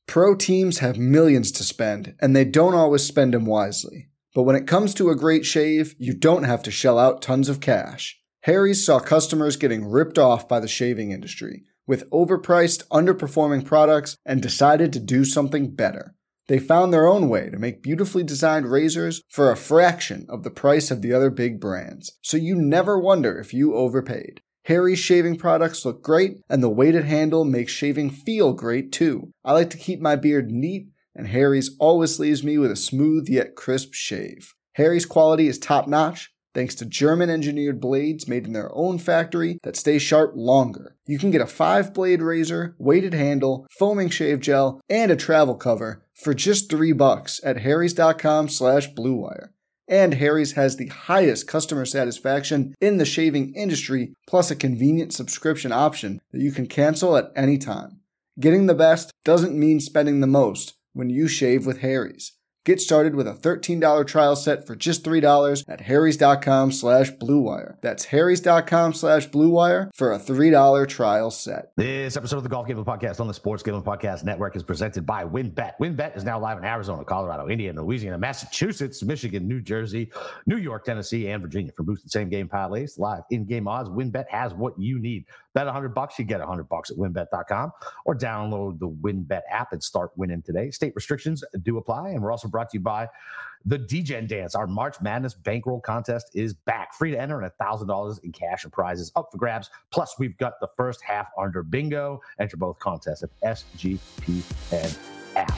Pro teams have millions to spend, and they don't always spend them wisely. But when it comes to a great shave, you don't have to shell out tons of cash. Harry's saw customers getting ripped off by the shaving industry with overpriced, underperforming products and decided to do something better. They found their own way to make beautifully designed razors for a fraction of the price of the other big brands, so you never wonder if you overpaid. Harry's shaving products look great, and the weighted handle makes shaving feel great too. I like to keep my beard neat, and Harry's always leaves me with a smooth yet crisp shave. Harry's quality is top-notch, thanks to German-engineered blades made in their own factory that stay sharp longer. You can get a 5-blade razor, weighted handle, foaming shave gel, and a travel cover for just $3 at harrys.com/bluewire. And Harry's has the highest customer satisfaction in the shaving industry, plus a convenient subscription option that you can cancel at any time. Getting the best doesn't mean spending the most when you shave with Harry's. Get started with a $13 trial set for just $3 at harrys.com/bluewire. That's harrys.com/bluewire for a $3 trial set. This episode of the Golf Gambling Podcast on the Sports Gambling Podcast Network is presented by WynnBET. WynnBET is now live in Arizona, Colorado, Indiana, Louisiana, Massachusetts, Michigan, New Jersey, New York, Tennessee, and Virginia. For boosted same-game parlays, live in-game odds, WynnBET has what you need. Bet $100, you get $100 at WynnBET.com, or download the WynnBET app and start winning today. State restrictions do apply, and we're also brought to you by the DGen Dance. Our March Madness bankroll contest is back. Free to enter, and $1,000 in cash and prizes up for grabs. Plus, we've got the first half under bingo. Enter both contests at SGPN app.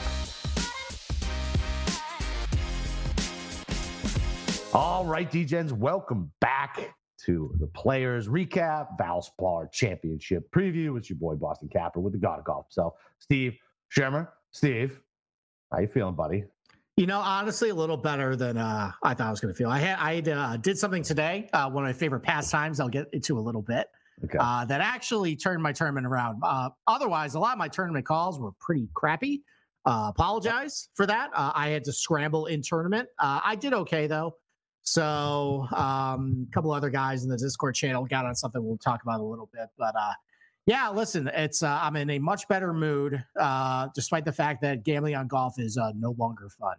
All right, DGens, welcome back to the Players Recap, Valspar Championship Preview. It's your boy, Boston Capper, with the God of Golf himself, Steve Shermer. Steve, how you feeling, buddy? You know, honestly, a little better than I thought I was going to feel. I did something today, one of my favorite pastimes. I'll get into a little bit. Okay. That actually turned my tournament around. Otherwise, a lot of my tournament calls were pretty crappy. Apologize for that. I had to scramble in tournament. I did okay, though. So a couple other guys in the Discord channel got on something we'll talk about a little bit. But yeah, listen, it's I'm in a much better mood, despite the fact that gambling on golf is no longer fun.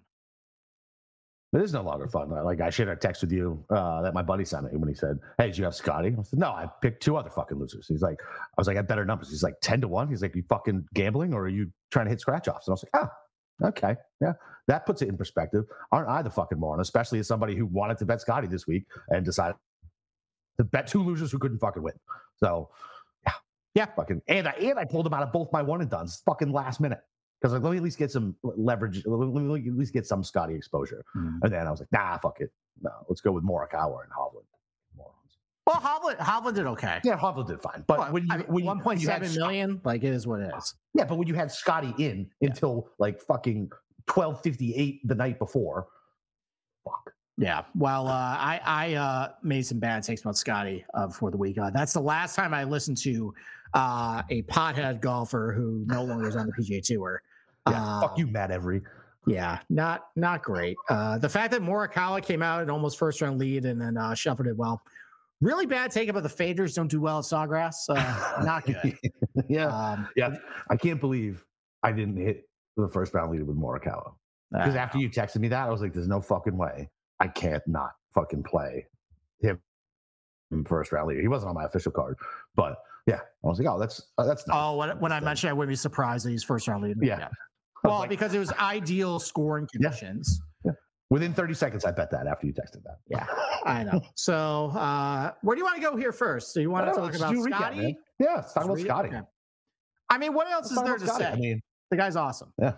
It is no longer fun. Like, I should have texted you that my buddy sent me when he said, "Hey, did you have Scotty?" I said, "No, I picked 2 other fucking losers." He's like, I was like, "I had better numbers." He's like, 10-1. He's like, "You fucking gambling, or are you trying to hit scratch offs?" And I was like, "Oh, okay, yeah." That puts it in perspective. Aren't I the fucking moron? Especially as somebody who wanted to bet Scotty this week and decided to bet 2 losers who couldn't fucking win. So, yeah, fucking. And I pulled them out of both my one and dones fucking last minute. Because like, let me at least get some leverage. Let me at least get some Scotty exposure. And then I was like, nah, fuck it. No, let's go with Morikawa and Hovland. Morons. Well, Hovland did okay. Yeah, Hovland did fine. But when 1.7 million, like, it is what it is. Yeah, but when you had Scotty in until like fucking 12:58 the night before, fuck. Yeah, well, I made some bad takes about Scotty before the week. That's the last time I listened to a pothead golfer who no longer is on the PGA Tour. Yeah, fuck you, Matt Every. Yeah, not great. The fact that Morikawa came out and almost first round lead and then shuffled it well. Really bad take about the faders don't do well at Sawgrass. Not good. Yeah. I can't believe I didn't hit the first round leader with Morikawa. Because after you texted me that, I was like, there's no fucking way I can't not fucking play him in first round leader. He wasn't on my official card, but yeah, I was like, oh, that's nice. Oh, when I mentioned I wouldn't be surprised that he's first round leader. Yeah. Well, like, because it was ideal scoring conditions. Yeah. Within 30 seconds, I bet that after you texted that. Yeah, I know. So where do you want to go here first? Do you want to talk about Scotty? Recap, yeah, let's talk about Scotty. Okay. I mean, what else is there to say? I mean, the guy's awesome. Yeah.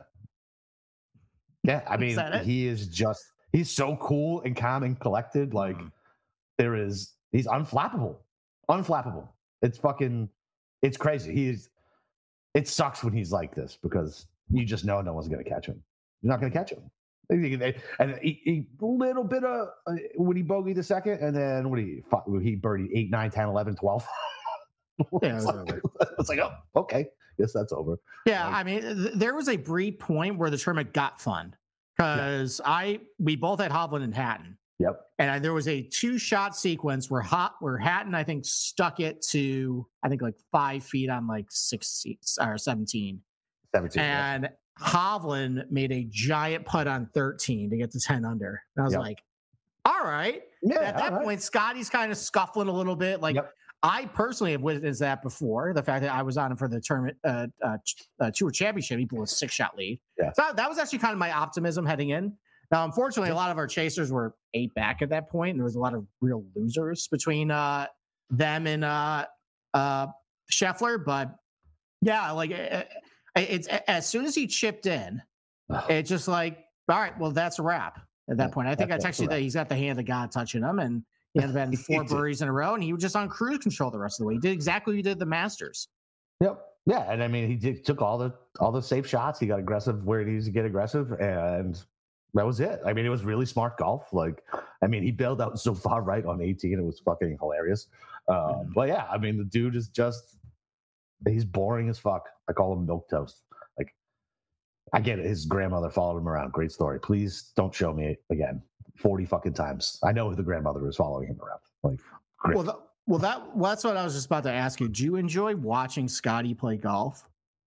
Yeah, I mean, he is just, he's so cool and calm and collected. Like, he's unflappable. Unflappable. It's fucking, it's crazy. It sucks when he's like this because you just know no one's going to catch him. You're not going to catch him. And he little bit of, when he bogeyed the second, and then he birdied 8, 9, 10, 11, 12. Yeah, it's like, oh, okay. Guess that's over. Yeah, I mean, there was a brief point where the tournament got fun because we both had Hovland and Hatton. Yep. And there was a 2-shot sequence where Hatton, I think, stuck it to, I think, like 5 feet on like 16 or 17. 17. And Hovland made a giant putt on 13 to get to 10 under. And I was like, all right. Yeah, at that point, Scotty's kind of scuffling a little bit. Like, I personally have witnessed that before. The fact that I was on him for the tournament tour championship, he blew a 6-shot lead. Yeah. So that was actually kind of my optimism heading in. Now, unfortunately, a lot of our chasers were 8 back at that point, and there was a lot of real losers between them and Scheffler. But yeah, like it's as soon as he chipped in, it's just like, all right, well, that's a wrap at that point. I think I texted you that he's got the hand of God touching him, and he had been 4 birdies in a row, and he was just on cruise control the rest of the way. He did exactly what he did at the Masters. Yep. Yeah, and I mean, he took all the safe shots. He got aggressive where he needs to get aggressive, and that was it. I mean, it was really smart golf. Like, I mean, he bailed out so far right on 18. It was fucking hilarious. But yeah, I mean, the dude is he's boring as fuck. I call him milquetoast. Like, I get it. His grandmother followed him around. Great story. Please don't show me again 40 fucking times. I know the grandmother was following him around. Like, great. That's what I was just about to ask you. Do you enjoy watching Scotty play golf?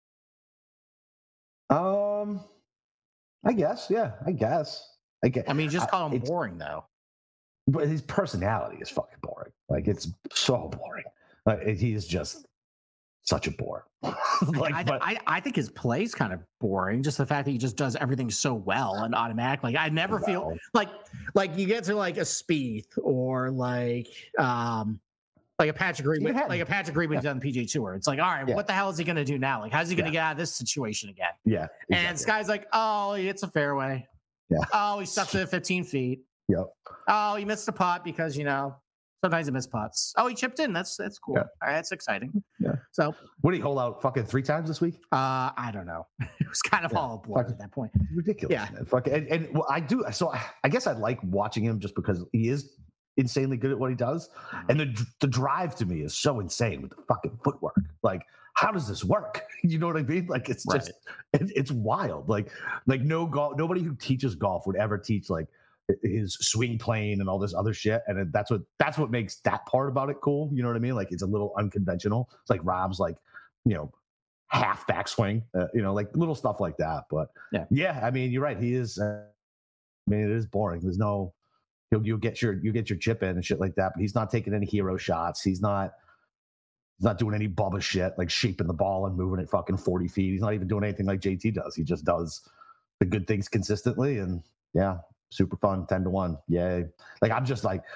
I guess. Yeah, I guess. I mean, just call him boring though. But his personality is fucking boring. Like, it's so boring. Like, he is just such a bore. I think his play's kind of boring. Just the fact that he just does everything so well and automatic. Like, I never feel like you get to like a Spieth or like a Patrick Reed, like a Patrick Reed done PGA Tour. It's like, all right, what the hell is he going to do now? Like, how's he going to get out of this situation again? Yeah. Exactly. And this guy's like, oh, it's a fairway. Yeah. Oh, he sucks at 15 feet. Yep. Oh, he missed a putt because, sometimes he missed putts. Oh, he chipped in. That's cool. Yeah. All right, that's exciting. Yeah. So, what did he hold out fucking 3 times this week? I don't know. It was kind of all a blur at that point. Ridiculous. Yeah. Man. Fucking, and well, I do. So I guess I like watching him just because he is insanely good at what he does, and the drive to me is so insane with the fucking footwork. Like, how does this work? You know what I mean? Like, it's just it's wild. Like nobody who teaches golf would ever teach like his swing plane and all this other shit, and that's what makes that part about it cool. You know what I mean? Like, it's a little unconventional. It's like Rob's like, half backswing, like little stuff like that. But yeah, I mean, you're right. He is. I mean, it is boring. There's no. You'll get your chip in and shit like that, but he's not taking any hero shots. He's not doing any Bubba shit like shaping the ball and moving it fucking 40 feet. He's not even doing anything like JT does. He just does the good things consistently, and yeah, super fun. 10-1, yay! Like, I'm just like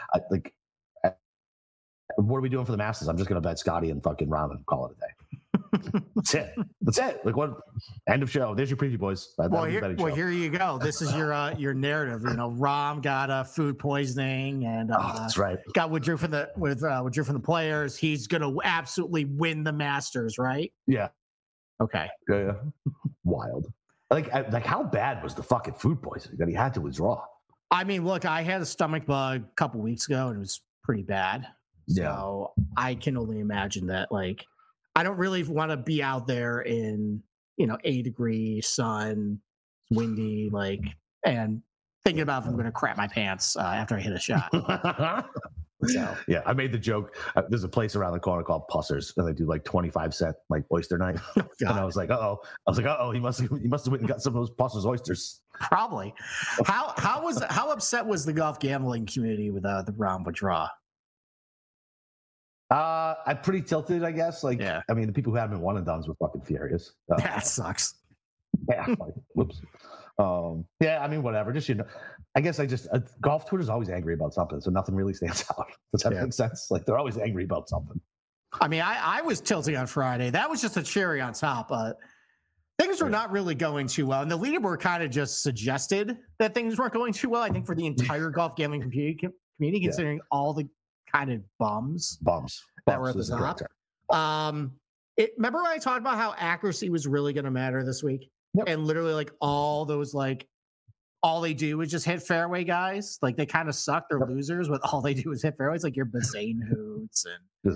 what are we doing for the Masters? I'm just gonna bet Scotty and fucking Rahm and call it a day. That's it. Like, what? End of show. There's your preview, boys. Here you go. This is your narrative. Rahm got food poisoning and that's right. Got withdrew from the players. He's gonna absolutely win the Masters, right? Yeah. Okay. Yeah. Wild. Like how bad was the fucking food poisoning that he had to withdraw? I mean, look, I had a stomach bug a couple weeks ago and it was pretty bad. So I can only imagine that. Like, I don't really want to be out there in 8-degree sun, windy, like, and thinking about if I'm going to crap my pants after I hit a shot. So. Yeah, I made the joke. There's a place around the corner called Pussers, and they do like 25-cent like oyster night. And I was like, uh-oh, he must have went and got some of those Pussers oysters. Probably. How upset was the golf gambling community with the Rahm withdrawal? I'm pretty tilted, I guess. Like, yeah. I mean, the people who haven't been one and dones were fucking furious. That sucks. Yeah. Like, whoops. Yeah. I mean, whatever. Just I guess golf Twitter's always angry about something, so nothing really stands out. Does that make sense? Like, they're always angry about something. I mean, I was tilting on Friday. That was just a cherry on top. Things were not really going too well, and the leaderboard kind of just suggested that things weren't going too well. I think for the entire golf gambling community, considering all the kind of bums that were at the top. Remember when I talked about how accuracy was really going to matter this week? Yep. And literally, like, all those, like, all they do is just hit fairway guys. Like, they kind of suck. They're losers, but all they do is hit fairways. Like your Bazane Hoots and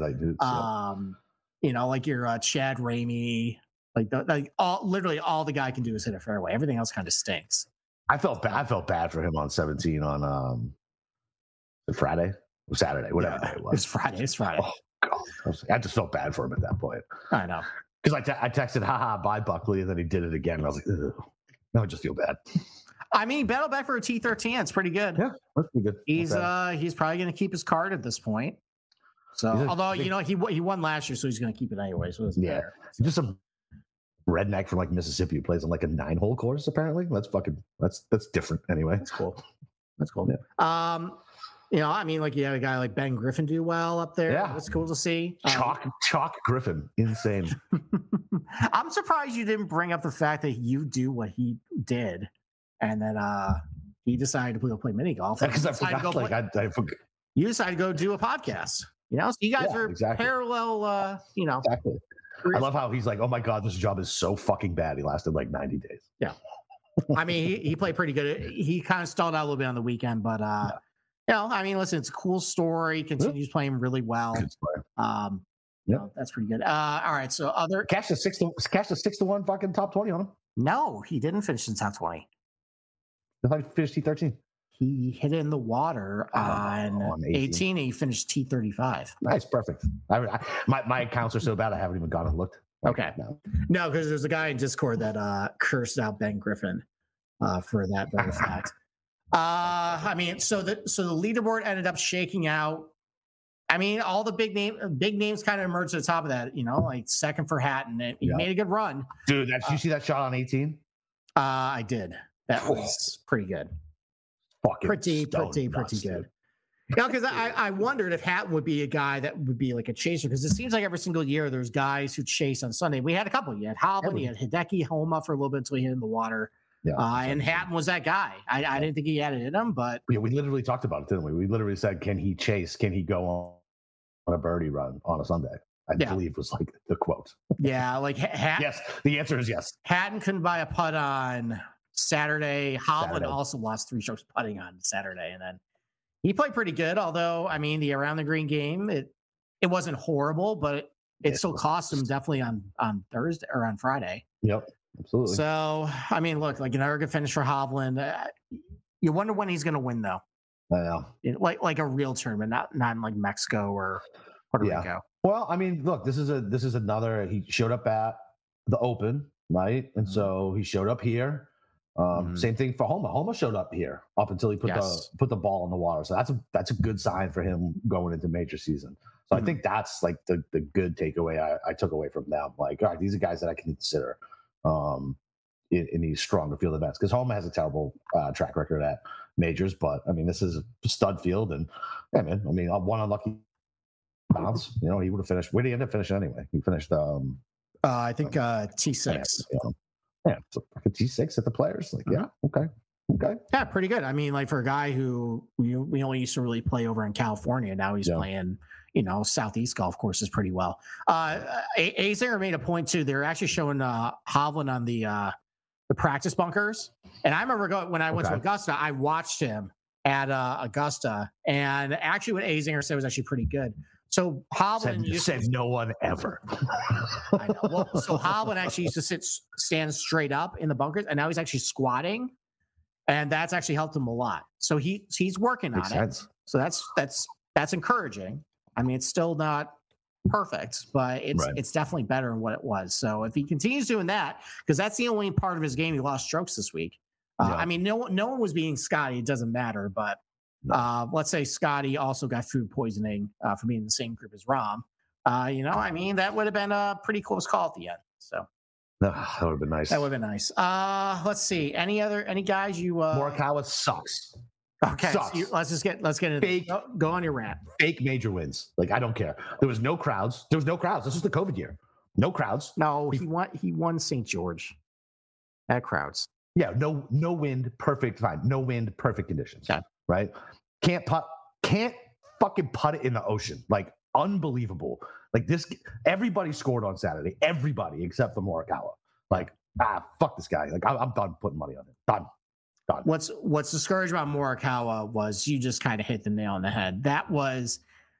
like your Chad Ramey. Literally all the guy can do is hit a fairway. Everything else kind of stinks. I felt bad for him on 17 on Friday or Saturday, whatever day it was. It's Friday. Oh God, I just felt bad for him at that point. I know. Because I texted, haha, bye, Buckley, and then he did it again. And I was like, ugh. Now I just feel bad. I mean, battle back for a T13. It's pretty good. Yeah, that's pretty good. He's probably going to keep his card at this point. So, although he won last year, so he's going to keep it anyway. So it matter. Just some redneck from like Mississippi who plays on like a 9-hole course. Apparently, that's different. Anyway, that's cool. That's cool. Yeah. I mean, like you had a guy like Ben Griffin do well up there. Yeah, it's cool to see. Chalk Griffin, insane. I'm surprised you didn't bring up the fact that you do what he did, and then he decided to play mini golf. Because I forgot. I forgot. You decided to go do a podcast. So you guys are parallel. Exactly. I love how he's like, "Oh my god, this job is so fucking bad." He lasted like 90 days. Yeah. I mean, he played pretty good. He kind of stalled out a little bit on the weekend, but I mean, listen, it's a cool story. Continues playing really well. That's pretty good. All right, so other cashed a 6-1 fucking top 20 on him. No, he didn't finish in top 20. I thought he finished T13. He hit it in the water on 18 and he finished T35. Nice, perfect. My accounts are so bad I haven't even gone and looked. Okay. No, because there's a guy in Discord that cursed out Ben Griffin for that very fact. I mean, so the leaderboard ended up shaking out. I mean, all the big names kind of emerged at the top of that. Like second for Hatton. He made a good run. Dude, did you see that shot on 18? I did. That was pretty good. Pretty good. Because I wondered if Hatton would be a guy that would be like a chaser, because it seems like every single year there's guys who chase on Sunday. We had a couple. You had Hovland, you had Hideki, Homa for a little bit until he hit in the water. Yeah, and Hatton was that guy. I didn't think he had it in him, but we literally talked about it, didn't we? We literally said, can he chase? Can he go on a birdie run on a Sunday? I believe was like the quote. Yeah, like yes. The answer is yes. Hatton couldn't buy a putt on Saturday. Hovland also lost 3 strokes putting on Saturday, and then he played pretty good. Although, I mean, the around the green game, it wasn't horrible, but it still cost him definitely on Thursday or on Friday. Yep. Absolutely. So, I mean, look, like another good finish for Hovland. You wonder when he's going to win, though. I know. Like a real tournament, not in like Mexico or Puerto Rico. Well, I mean, look, this is another. He showed up at the Open, right? And so he showed up here. Same thing for Homa. Homa showed up here up until he put the ball in the water. So that's a good sign for him going into major season. So I think that's like the good takeaway I took away from them. Like, all right, these are guys that I can consider in these stronger field events, because Homa has a terrible track record at majors, but I mean, this is a stud field, and yeah, man, I mean, one unlucky bounce, he would have finished. Where did he end up finishing anyway? He finished I think T6. Yeah, so like a T6 at the Players. Like, yeah, okay. Yeah, pretty good. I mean, like for a guy who we only used to really play over in California, now he's playing, Southeast golf courses pretty well. Azinger made a point too. They're actually showing Hovland on the practice bunkers, and I remember when I went to Augusta, I watched him at Augusta, and actually what Azinger said was actually pretty good. So Hovland said no one ever. I know. Well, so Hovland actually used to stand straight up in the bunkers, and now he's actually squatting, and that's actually helped him a lot. So he's working on it. So that's encouraging. I mean, it's still not perfect, but it's definitely better than what it was. So if he continues doing that, because that's the only part of his game he lost strokes this week. I mean, no one was beating Scotty. It doesn't matter, but. Let's say Scotty also got food poisoning for being in the same group as Rahm. I mean, that would have been a pretty close call at the end. So that would have been nice. That would have been nice. Let's see. Any guys you? Morikawa sucks. Okay, sucks. So let's get into fake. Go on your rant. Fake major wins. Like, I don't care. There was no crowds. This was the COVID year. No crowds. No, he won St. George. At crowds. Yeah, no wind, perfect, fine. No wind, perfect conditions. Okay. Right? Can't fucking putt it in the ocean. Like, unbelievable. Like, this, everybody scored on Saturday. Everybody except for Morikawa. Like, fuck this guy. Like, I'm done putting money on it. Done. What's discouraging about Morikawa was you just kind of hit the nail on the head. That was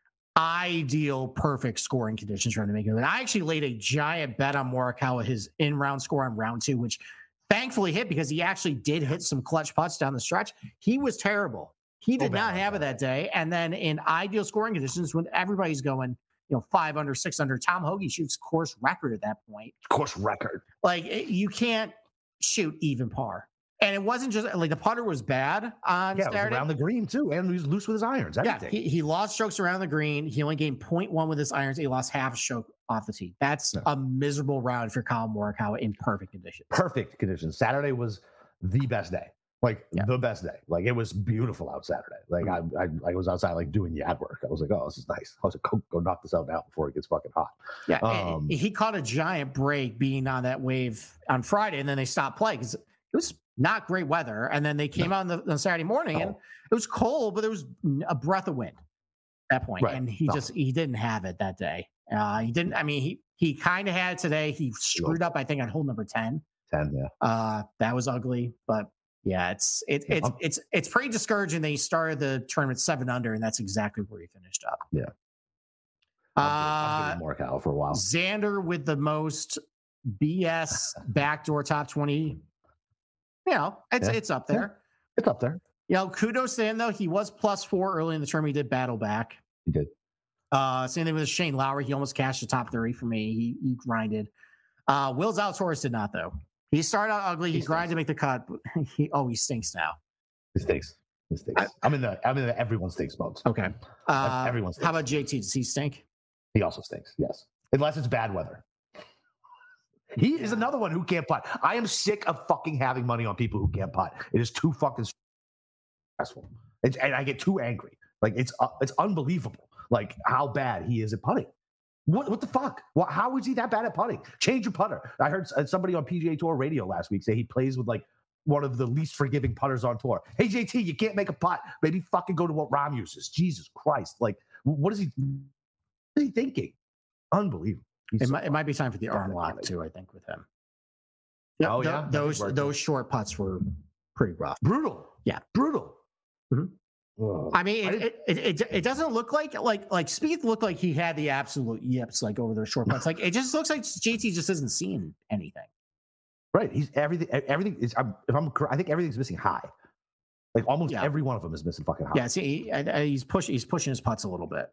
ideal, perfect scoring conditions for him to make it. And I actually laid a giant bet on Morikawa, his in-round score on round 2, which thankfully hit because he actually did hit some clutch putts down the stretch. He was terrible. He did not have it that day. And then in ideal scoring conditions, when everybody's going 5 under, 6 under. Tom Hoge shoots course record at that point. Course record. Like you can't shoot even par. And it wasn't just like the putter was bad on Yeah, it was Saturday. around the green too, and he was loose with his irons. Everything. Yeah, he lost strokes around the green. He only gained 0.1 with his irons. He lost half a stroke off the tee. That's a miserable round for Colin Morikawa in perfect conditions. Perfect conditions. Saturday was the best day. Like the best day. Like it was beautiful out Saturday. Like I was outside like doing yard work. I was like, oh, this is nice. I was like, go knock this out now before it gets fucking hot. Yeah, and he caught a giant break being on that wave on Friday, and then they stopped playing because it was not great weather. And then they came out on Saturday morning, and it was cold, but there was a breath of wind at that point. Right. And he didn't have it that day. He didn't. I mean, he kind of had it today. He screwed up, I think, on hole number 10. 10, yeah. That was ugly, but. Yeah, it's pretty discouraging that he started the tournament 7 under, and that's exactly where he finished up. Yeah. I'm giving Morikawa for a while. Xander with the most BS backdoor top 20. It's up there. It's up there. Kudos to him though. He was +4 early in the tournament. He did battle back. He did. Same thing with Shane Lowry. He almost cashed the top 30 for me. He grinded. Will Zalatoris did not though. He started out ugly. He grinded to make the cut. He stinks now. He stinks. I'm in the everyone stinks mode. Okay. Everyone stinks. How about JT? Does he stink? He also stinks. Yes, unless it's bad weather. He is another one who can't putt. I am sick of fucking having money on people who can't putt. It is too fucking stressful, and I get too angry. Like it's unbelievable. Like how bad he is at putting. What the fuck? How is he that bad at putting? Change your putter. I heard somebody on PGA Tour radio last week say he plays with like one of the least forgiving putters on tour. Hey JT, you can't make a putt. Maybe fucking go to what Rahm uses. Jesus Christ! Like what is he thinking? Unbelievable. It might be time for the arm lock too. I think with him. Yeah, those short putts were pretty rough. Brutal. Yeah, brutal. Mm-hmm. I mean, it doesn't look like Spieth looked like he had the absolute yips like over those short putts. Like it just looks like JT just isn't seeing anything. Right. He's everything. Everything is. I think everything's missing high. Like almost every one of them is missing fucking high. Yeah. See, he's pushing his putts a little bit.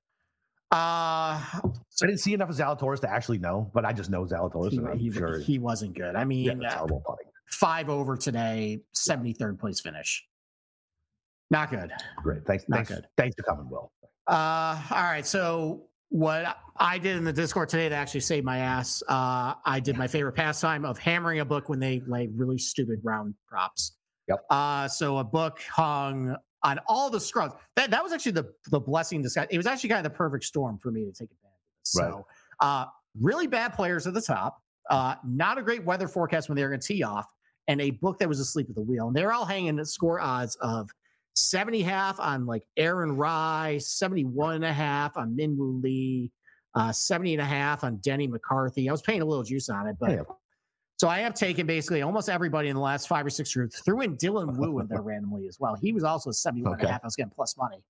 I didn't see enough of Zalatoris to actually know, but I just know Zalatoris. He wasn't good. I mean, terrible putting. 5 over today, 73rd place finish. Not good. Great. Thanks for coming, Will. All right. So what I did in the Discord today to actually save my ass, I did my favorite pastime of hammering a book when they lay really stupid round props. Yep. So a book hung on all the scrubs. That was actually the blessing in disguise. It was actually kind of the perfect storm for me to take advantage of this. Right. So really bad players at the top, not a great weather forecast when they were going to tee off, and a book that was asleep at the wheel. And they're all hanging at score odds of 70.5 on like Aaron Rye, 71.5 on Minwoo Lee, 70.5 on Denny McCarthy. I was paying a little juice on it, but so I have taken basically almost everybody in the last 5 or 6 groups, threw in Dylan Wu in there randomly as well. He was also 71.5. I was getting plus money.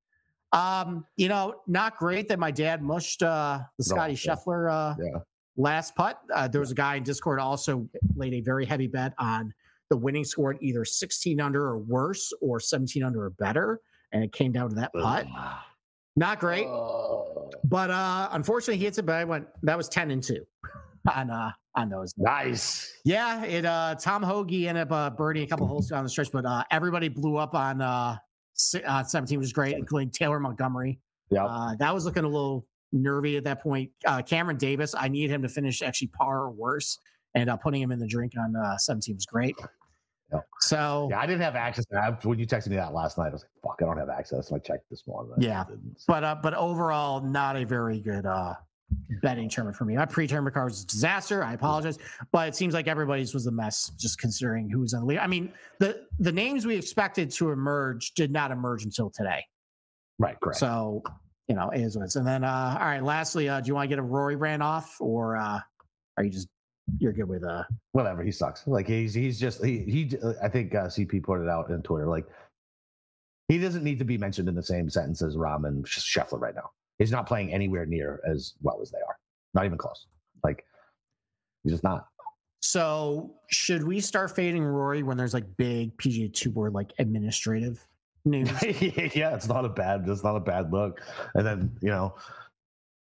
Not great that my dad mushed the Scotty Scheffler last putt. There was a guy in Discord also laid a very heavy bet on the winning score at either 16 under or worse or 17 under or better. And it came down to that putt. Not great. But unfortunately he hits it, but that was 10-2 on those. Nice. Yeah. Tom Hoge ended up birdieing a couple holes down the stretch, but everybody blew up on 17, which is great, including Taylor Montgomery. Yeah. That was looking a little nervy at that point. Cameron Davis, I need him to finish actually par or worse. And putting him in the drink on 17 was great. Yep. So I didn't have access to that. When you texted me that last night, I was like, fuck, I don't have access. So I checked this morning. But overall, not a very good betting tournament for me. My pre-tournament card was a disaster. I apologize. But it seems like everybody's was a mess, just considering who was on the lead. I mean, the names we expected to emerge did not emerge until today. Right, correct. So, it is what it is. And then, all right, lastly, do you want to get a Rory rant off, or are you just... You're good with whatever. He sucks. Like he's just he I think CP put it out on Twitter. Like he doesn't need to be mentioned in the same sentence as Rahm and Scheffler right now. He's not playing anywhere near as well as they are. Not even close. Like he's just not. So should we start fading Rory when there's like big PGA Tour like administrative news? Yeah, it's not a bad look. And then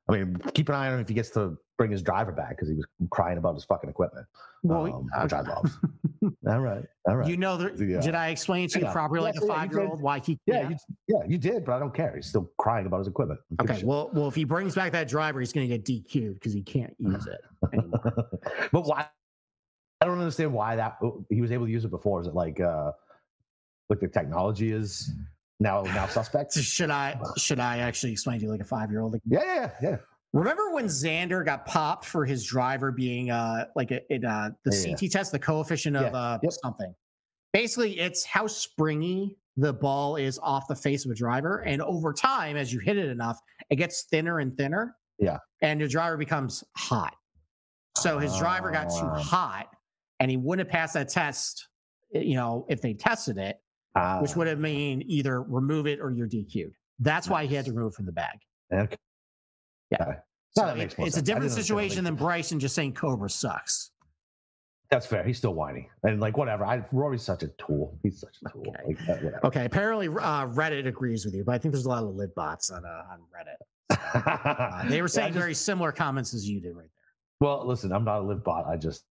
I mean, keep an eye on him if he gets to bring his driver back because he was crying about his fucking equipment, which I love. All right. You know, did I explain it to you properly, like a 5-year-old? Why he? You did, but I don't care. He's still crying about his equipment. Okay, well, if he brings back that driver, he's going to get DQ'd because he can't use it anymore. But why? I don't understand why that he was able to use it before. Is it like the technology is now suspect? Should I actually explain to you like a 5-year-old? Yeah. Remember when Xander got popped for his driver being the CT test, the coefficient of something? Basically, it's how springy the ball is off the face of a driver, and over time, as you hit it enough, it gets thinner and thinner. Yeah, and your driver becomes hot. So his driver got too hot, and he wouldn't have passed that test. If they tested it, which would have mean either remove it or you're DQ'd. That's why he had to remove it from the bag. Okay. Yeah. So it's a different situation than Bryson just saying Cobra sucks. That's fair. He's still whiny. And whatever. Rory's such a tool. He's such a tool. Okay. Okay. Apparently Reddit agrees with you, but I think there's a lot of lid bots on Reddit. So, they were saying very similar comments as you did right there. Well, listen, I'm not a lid bot. I just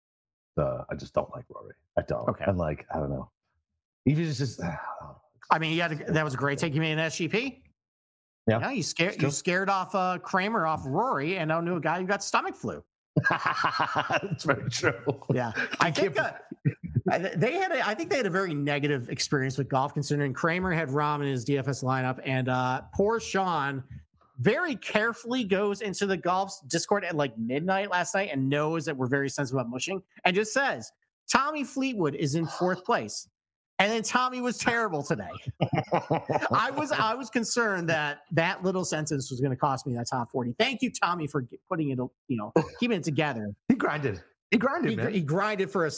don't like Rory. I don't. Okay. And I don't know. Even just I mean, that was a great take you made in SGP. Yeah. You scared off Kramer off Rory and now knew a guy who got stomach flu. That's very true. Yeah. I think they had a very negative experience with golf, considering Kramer had Rahm in his DFS lineup, and poor Sean very carefully goes into the golf's Discord at midnight last night and knows that we're very sensitive about mushing and just says Tommy Fleetwood is in 4th place. And then Tommy was terrible today. I was concerned that little sentence was going to cost me that top 40. Thank you, Tommy, for putting it, keeping it together. He grinded. Man. He grinded for a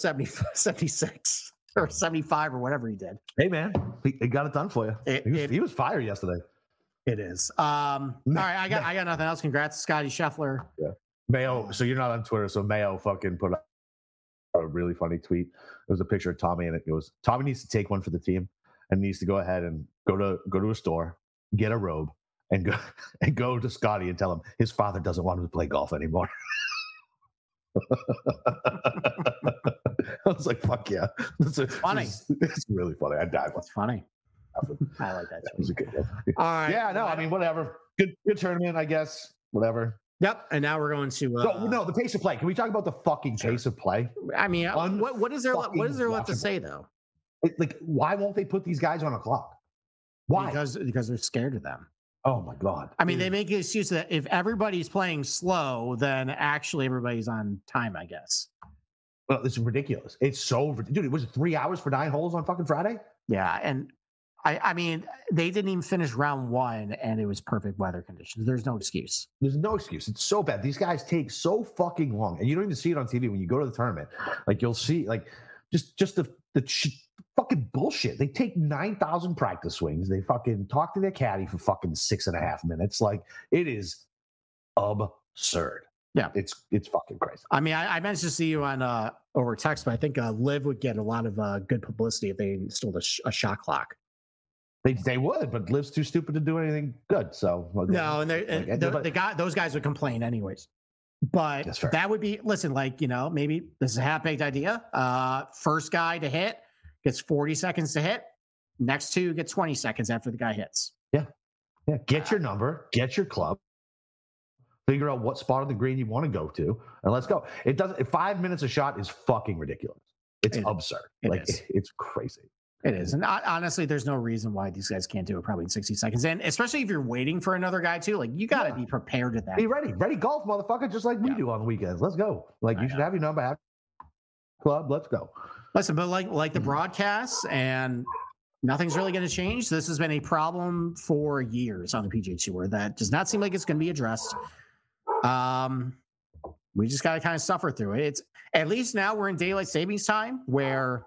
76 or 75 or whatever he did. Hey, man, he got it done for you. He was fired yesterday. It is. All right, I got nothing else. Congrats, Scotty Scheffler. Yeah. Mayo. So you're not on Twitter. So Mayo fucking put up a really funny tweet. It was a picture of Tommy, and it goes, Tommy needs to take one for the team and needs to go ahead and go to a store, get a robe, and go to Scotty and tell him his father doesn't want him to play golf anymore. I was like, fuck yeah. It's funny. It's really funny. I died. It's funny. I like that. It was a good one. All right. Yeah, no, I mean, whatever. Good tournament, I guess. Whatever. Yep. And now we're going to no, the pace of play. Can we talk about the fucking pace of play? I mean, what is there left to say though? Why won't they put these guys on a clock? Why? Because they're scared of them. Oh my God. I mean, they make an excuse that if everybody's playing slow, then actually everybody's on time, I guess. Well, it's ridiculous. It's so dude, it was 3 hours for 9 holes on fucking Friday. Yeah, and I mean, they didn't even finish round 1, and it was perfect weather conditions. There's no excuse. There's no excuse. It's so bad. These guys take so fucking long, and you don't even see it on TV when you go to the tournament. You'll see, just the fucking bullshit. They take 9,000 practice swings. They fucking talk to their caddy for fucking 6.5 minutes. It is absurd. Yeah, it's fucking crazy. I mean, I managed to see you on over text, but I think Liv would get a lot of good publicity if they installed a shot clock. They would, but Liv's too stupid to do anything good. So no, and those guys would complain anyways. But that would be maybe this is a half-baked idea. First guy to hit gets 40 seconds to hit. Next two get 20 seconds after the guy hits. Yeah. Get your number, get your club, figure out what spot of the green you want to go to, and let's go. 5 minutes a shot is fucking ridiculous. It's absurd. It's crazy. It is. And honestly, there's no reason why these guys can't do it probably in 60 seconds. And especially if you're waiting for another guy too, you got to be prepared to that. Be ready. Ready golf, motherfucker, just like we do on the weekends. Let's go. You should have your number, have club. Let's go. Listen, but like the broadcasts, and nothing's really going to change. This has been a problem for years on the PGA Tour that does not seem like it's going to be addressed. We just got to kind of suffer through it. It's at least now we're in daylight savings time where,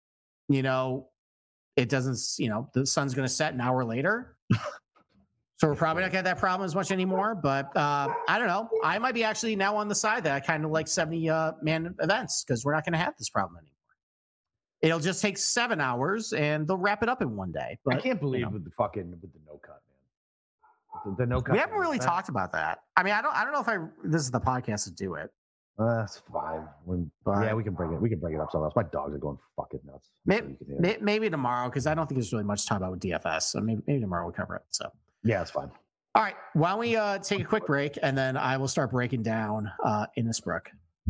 it doesn't, the sun's going to set an hour later. So we're probably not going to have that problem as much anymore. But I don't know. I might be actually now on the side that I kind of like 70-man events because we're not going to have this problem anymore. It'll just take 7 hours and they'll wrap it up in one day. But, I can't believe with the no cut, man. The no. We haven't really talked about that. I mean, I don't know if this is the podcast to do it. That's fine. Yeah, we can bring it. We can bring it up somewhere else. My dogs are going fucking nuts. Maybe tomorrow, because I don't think there's really much to talk about with DFS. So maybe tomorrow we'll cover it. So yeah, it's fine. All right. Why don't we take a quick break, and then I will start breaking down Innisbrook.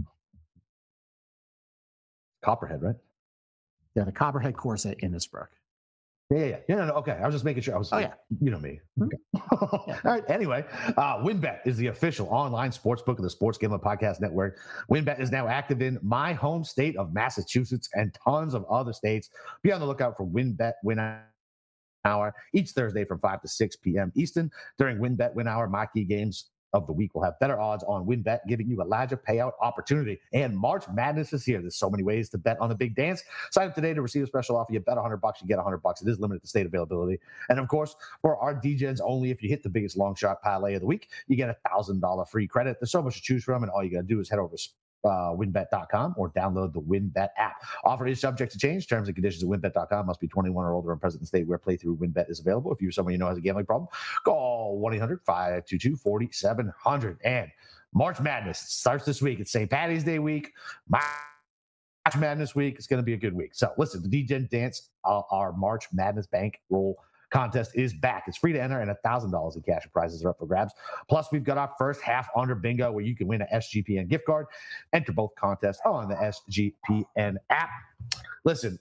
Copperhead, right? Yeah, the Copperhead course at Innisbrook. Yeah. No. Okay, I was just making sure. You know me. Okay. All right. Anyway, WynnBET is the official online sportsbook of the Sports Gambling Podcast Network. WynnBET is now active in my home state of Massachusetts and tons of other states. Be on the lookout for WynnBET Win Hour each Thursday from 5 to 6 p.m. Eastern. During WynnBET Win Hour, marquee games of the week will have better odds on WynnBET, giving you a larger payout opportunity. And March Madness is here. There's so many ways to bet on the big dance. Sign up today to receive a special offer. You bet $100, you get $100. It is limited to state availability. And of course, for our DJs only, if you hit the biggest long shot parlay of the week, you get $1,000 free credit. There's so much to choose from, and all you got to do is head over to WynnBET.com or download the WynnBET app. Offer is subject to change. Terms and conditions at WynnBET.com. Must be 21 or older and present in the state where playthrough WynnBET is available. If you're someone you know has a gambling problem, call 1-800-522-4700. And March Madness starts this week. It's St. Patty's Day week. March Madness week. It's going to be a good week. So listen, the DJ Dance, our March Madness bankroll contest is back. It's free to enter, and $1,000 in cash and prizes are up for grabs. Plus, we've got our first half under bingo where you can win an SGPN gift card. Enter both contests on the SGPN app. Listen,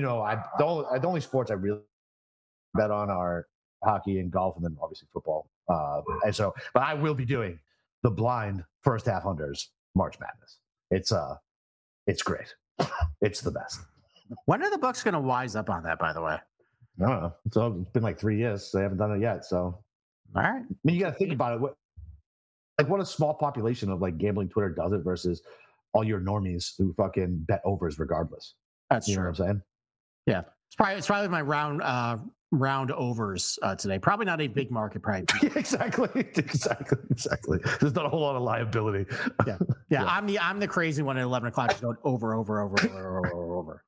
the only sports I really bet on are hockey and golf, and then obviously football. But I will be doing the blind first half unders March Madness. It's great. It's the best. When are the Bucks going to wise up on that, by the way? I don't know. It's been like 3 years. So they haven't done it yet. So, all right. I mean, you got to think about it. What a small population of like gambling Twitter does it versus all your normies who fucking bet overs regardless. That's true. You know what I'm saying? Yeah. It's probably my round overs today. Probably not a big market, probably. Exactly. There's not a whole lot of liability. Yeah. I'm the crazy one at 11 o'clock. Just going over.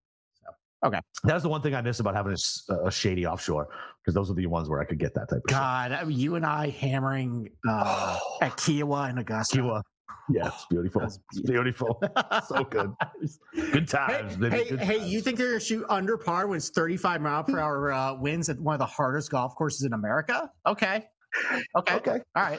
Okay. That's the one thing I miss about having a shady offshore, because those are the ones where I could get that type of God, you and I hammering at Kiowa and Augusta. Kiowa. Yeah, it's beautiful. It's beautiful. So good. Good times. Hey, you think they're going to shoot under par when it's 35 mile per hour winds at one of the hardest golf courses in America? Okay. All right.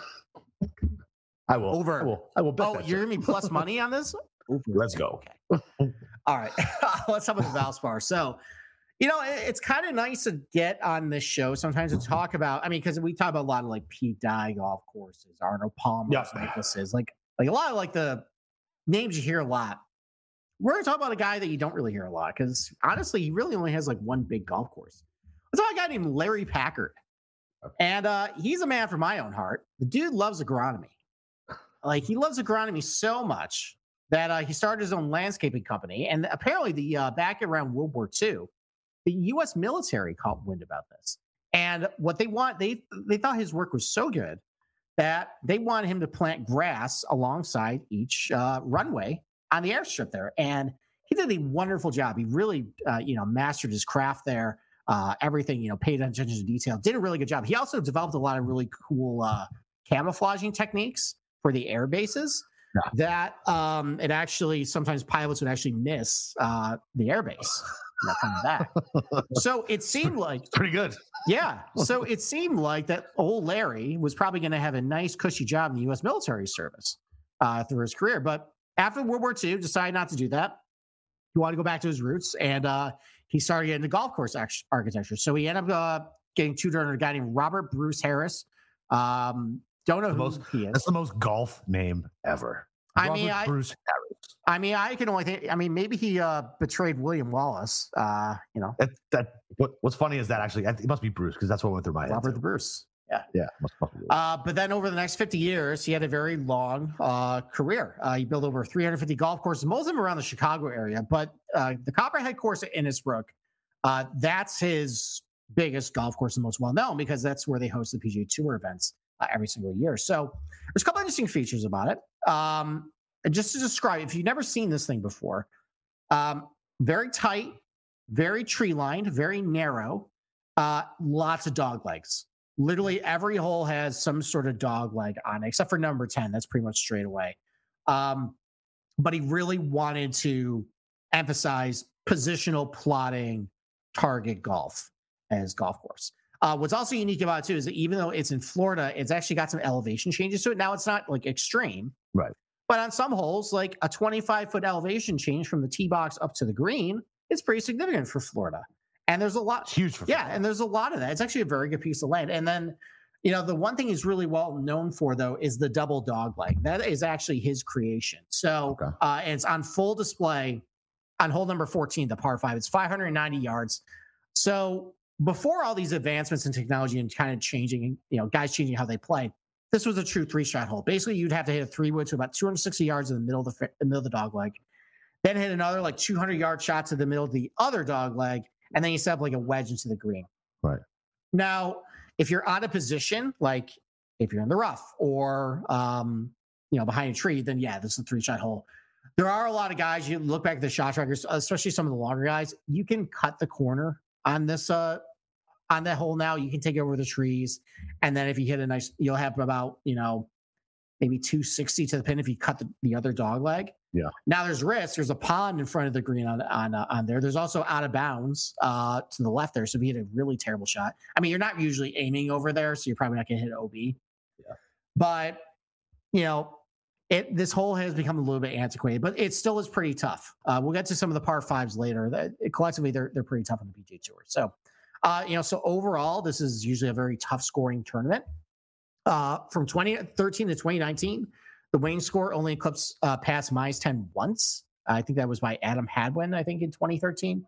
I will. Over. I will bet. Oh, you're giving me plus money on this? Over. Let's go. Okay. All right. Let's talk about the Valspar. So, it's kind of nice to get on this show sometimes to talk about, because we talk about a lot of like Pete Dye golf courses, Arnold Palmer's, Nicklaus's, like a lot of like the names you hear a lot. We're going to talk about a guy that you don't really hear a lot, because honestly, he really only has like one big golf course. Let's talk about a guy named Larry Packard. And he's a man for my own heart. The dude loves agronomy. Like, he loves agronomy so much that he started his own landscaping company. And apparently back around World War II, the U.S. military caught wind about this. And what they thought his work was so good that they wanted him to plant grass alongside each runway on the airstrip there. And he did a wonderful job. He really, mastered his craft there. Everything, paid attention to detail, did a really good job. He also developed a lot of really cool camouflaging techniques for the air bases. That it actually sometimes pilots would actually miss the airbase from that. So it seemed like pretty good. Yeah. So it seemed like that old Larry was probably going to have a nice cushy job in the U.S. military service through his career. But after World War II, decided not to do that. He wanted to go back to his roots, and he started getting into golf course architecture. So he ended up getting tutored under a guy named Robert Bruce Harris. Don't know who he is. That's the most golf name ever. Bruce Harris. I can only think. Maybe he betrayed William Wallace. What's funny is that actually it must be Bruce, because that's what went through my head. Robert the Bruce. Yeah. But then over the next 50 years, he had a very long career. He built over 350 golf courses, most of them around the Chicago area. But the Copperhead course at Innisbrook, that's his biggest golf course and most well known, because that's where they host the PGA Tour events every single year. So there's a couple of interesting features about it. And just to describe, if you've never seen this thing before, very tight, very tree lined, very narrow, lots of dog legs. Literally every hole has some sort of dog leg on it, except for number 10. That's pretty much straight away. But he really wanted to emphasize positional plotting target golf as golf course. What's also unique about it too is that even though it's in Florida, it's actually got some elevation changes to it. Now it's not like extreme, Right. but on some holes, like a 25-foot elevation change from the tee box up to the green, it's pretty significant for Florida. And there's a lot. It's huge for and there's a lot of that. It's actually a very good piece of land. And then, the one thing he's really well known for though is the double dog leg. That is actually his creation. So and it's on full display on hole number 14, the par 5. It's 590 yards. So before all these advancements in technology and kind of changing, guys changing how they play, this was a true 3-shot hole. Basically, you'd have to hit a 3-wood to about 260 yards in the middle of the dog leg, then hit another like 200-yard shot to the middle of the other dog leg, and then you set up like a wedge into the green. Right. Now, if you're out of position, like if you're in the rough or behind a tree, then yeah, this is a 3-shot hole. There are a lot of guys, you look back at the shot trackers, especially some of the longer guys, you can cut the corner on this on that hole now. You can take it over the trees. And then if you hit a nice, you'll have about, maybe 260 to the pin if you cut the other dog leg. Yeah. Now there's risk. There's a pond in front of the green on there. There's also out of bounds to the left there. So if you hit a really terrible shot, I mean, you're not usually aiming over there, so you're probably not going to hit OB. Yeah. But, this hole has become a little bit antiquated, but it still is pretty tough. We'll get to some of the par 5s later. Collectively, they're pretty tough on the PGA Tour. So, so overall, this is usually a very tough scoring tournament. From 2013 to 2019, the winning score only eclipsed past -10 once. I think that was by Adam Hadwin, I think, in 2013.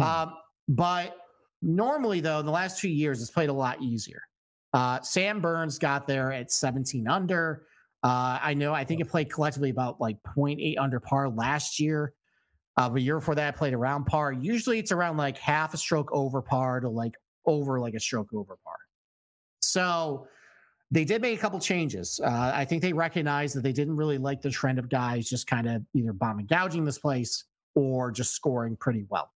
But normally, though, in the last 2 years, it's played a lot easier. Sam Burns got there at 17 under. I think it played collectively about like 0.8 under par last year. The year before that, I played around par. Usually it's around like half a stroke over par to like over like a stroke over par. So they did make a couple changes. I think they recognized that they didn't really like the trend of guys just kind of either bomb and gouging this place or just scoring pretty well.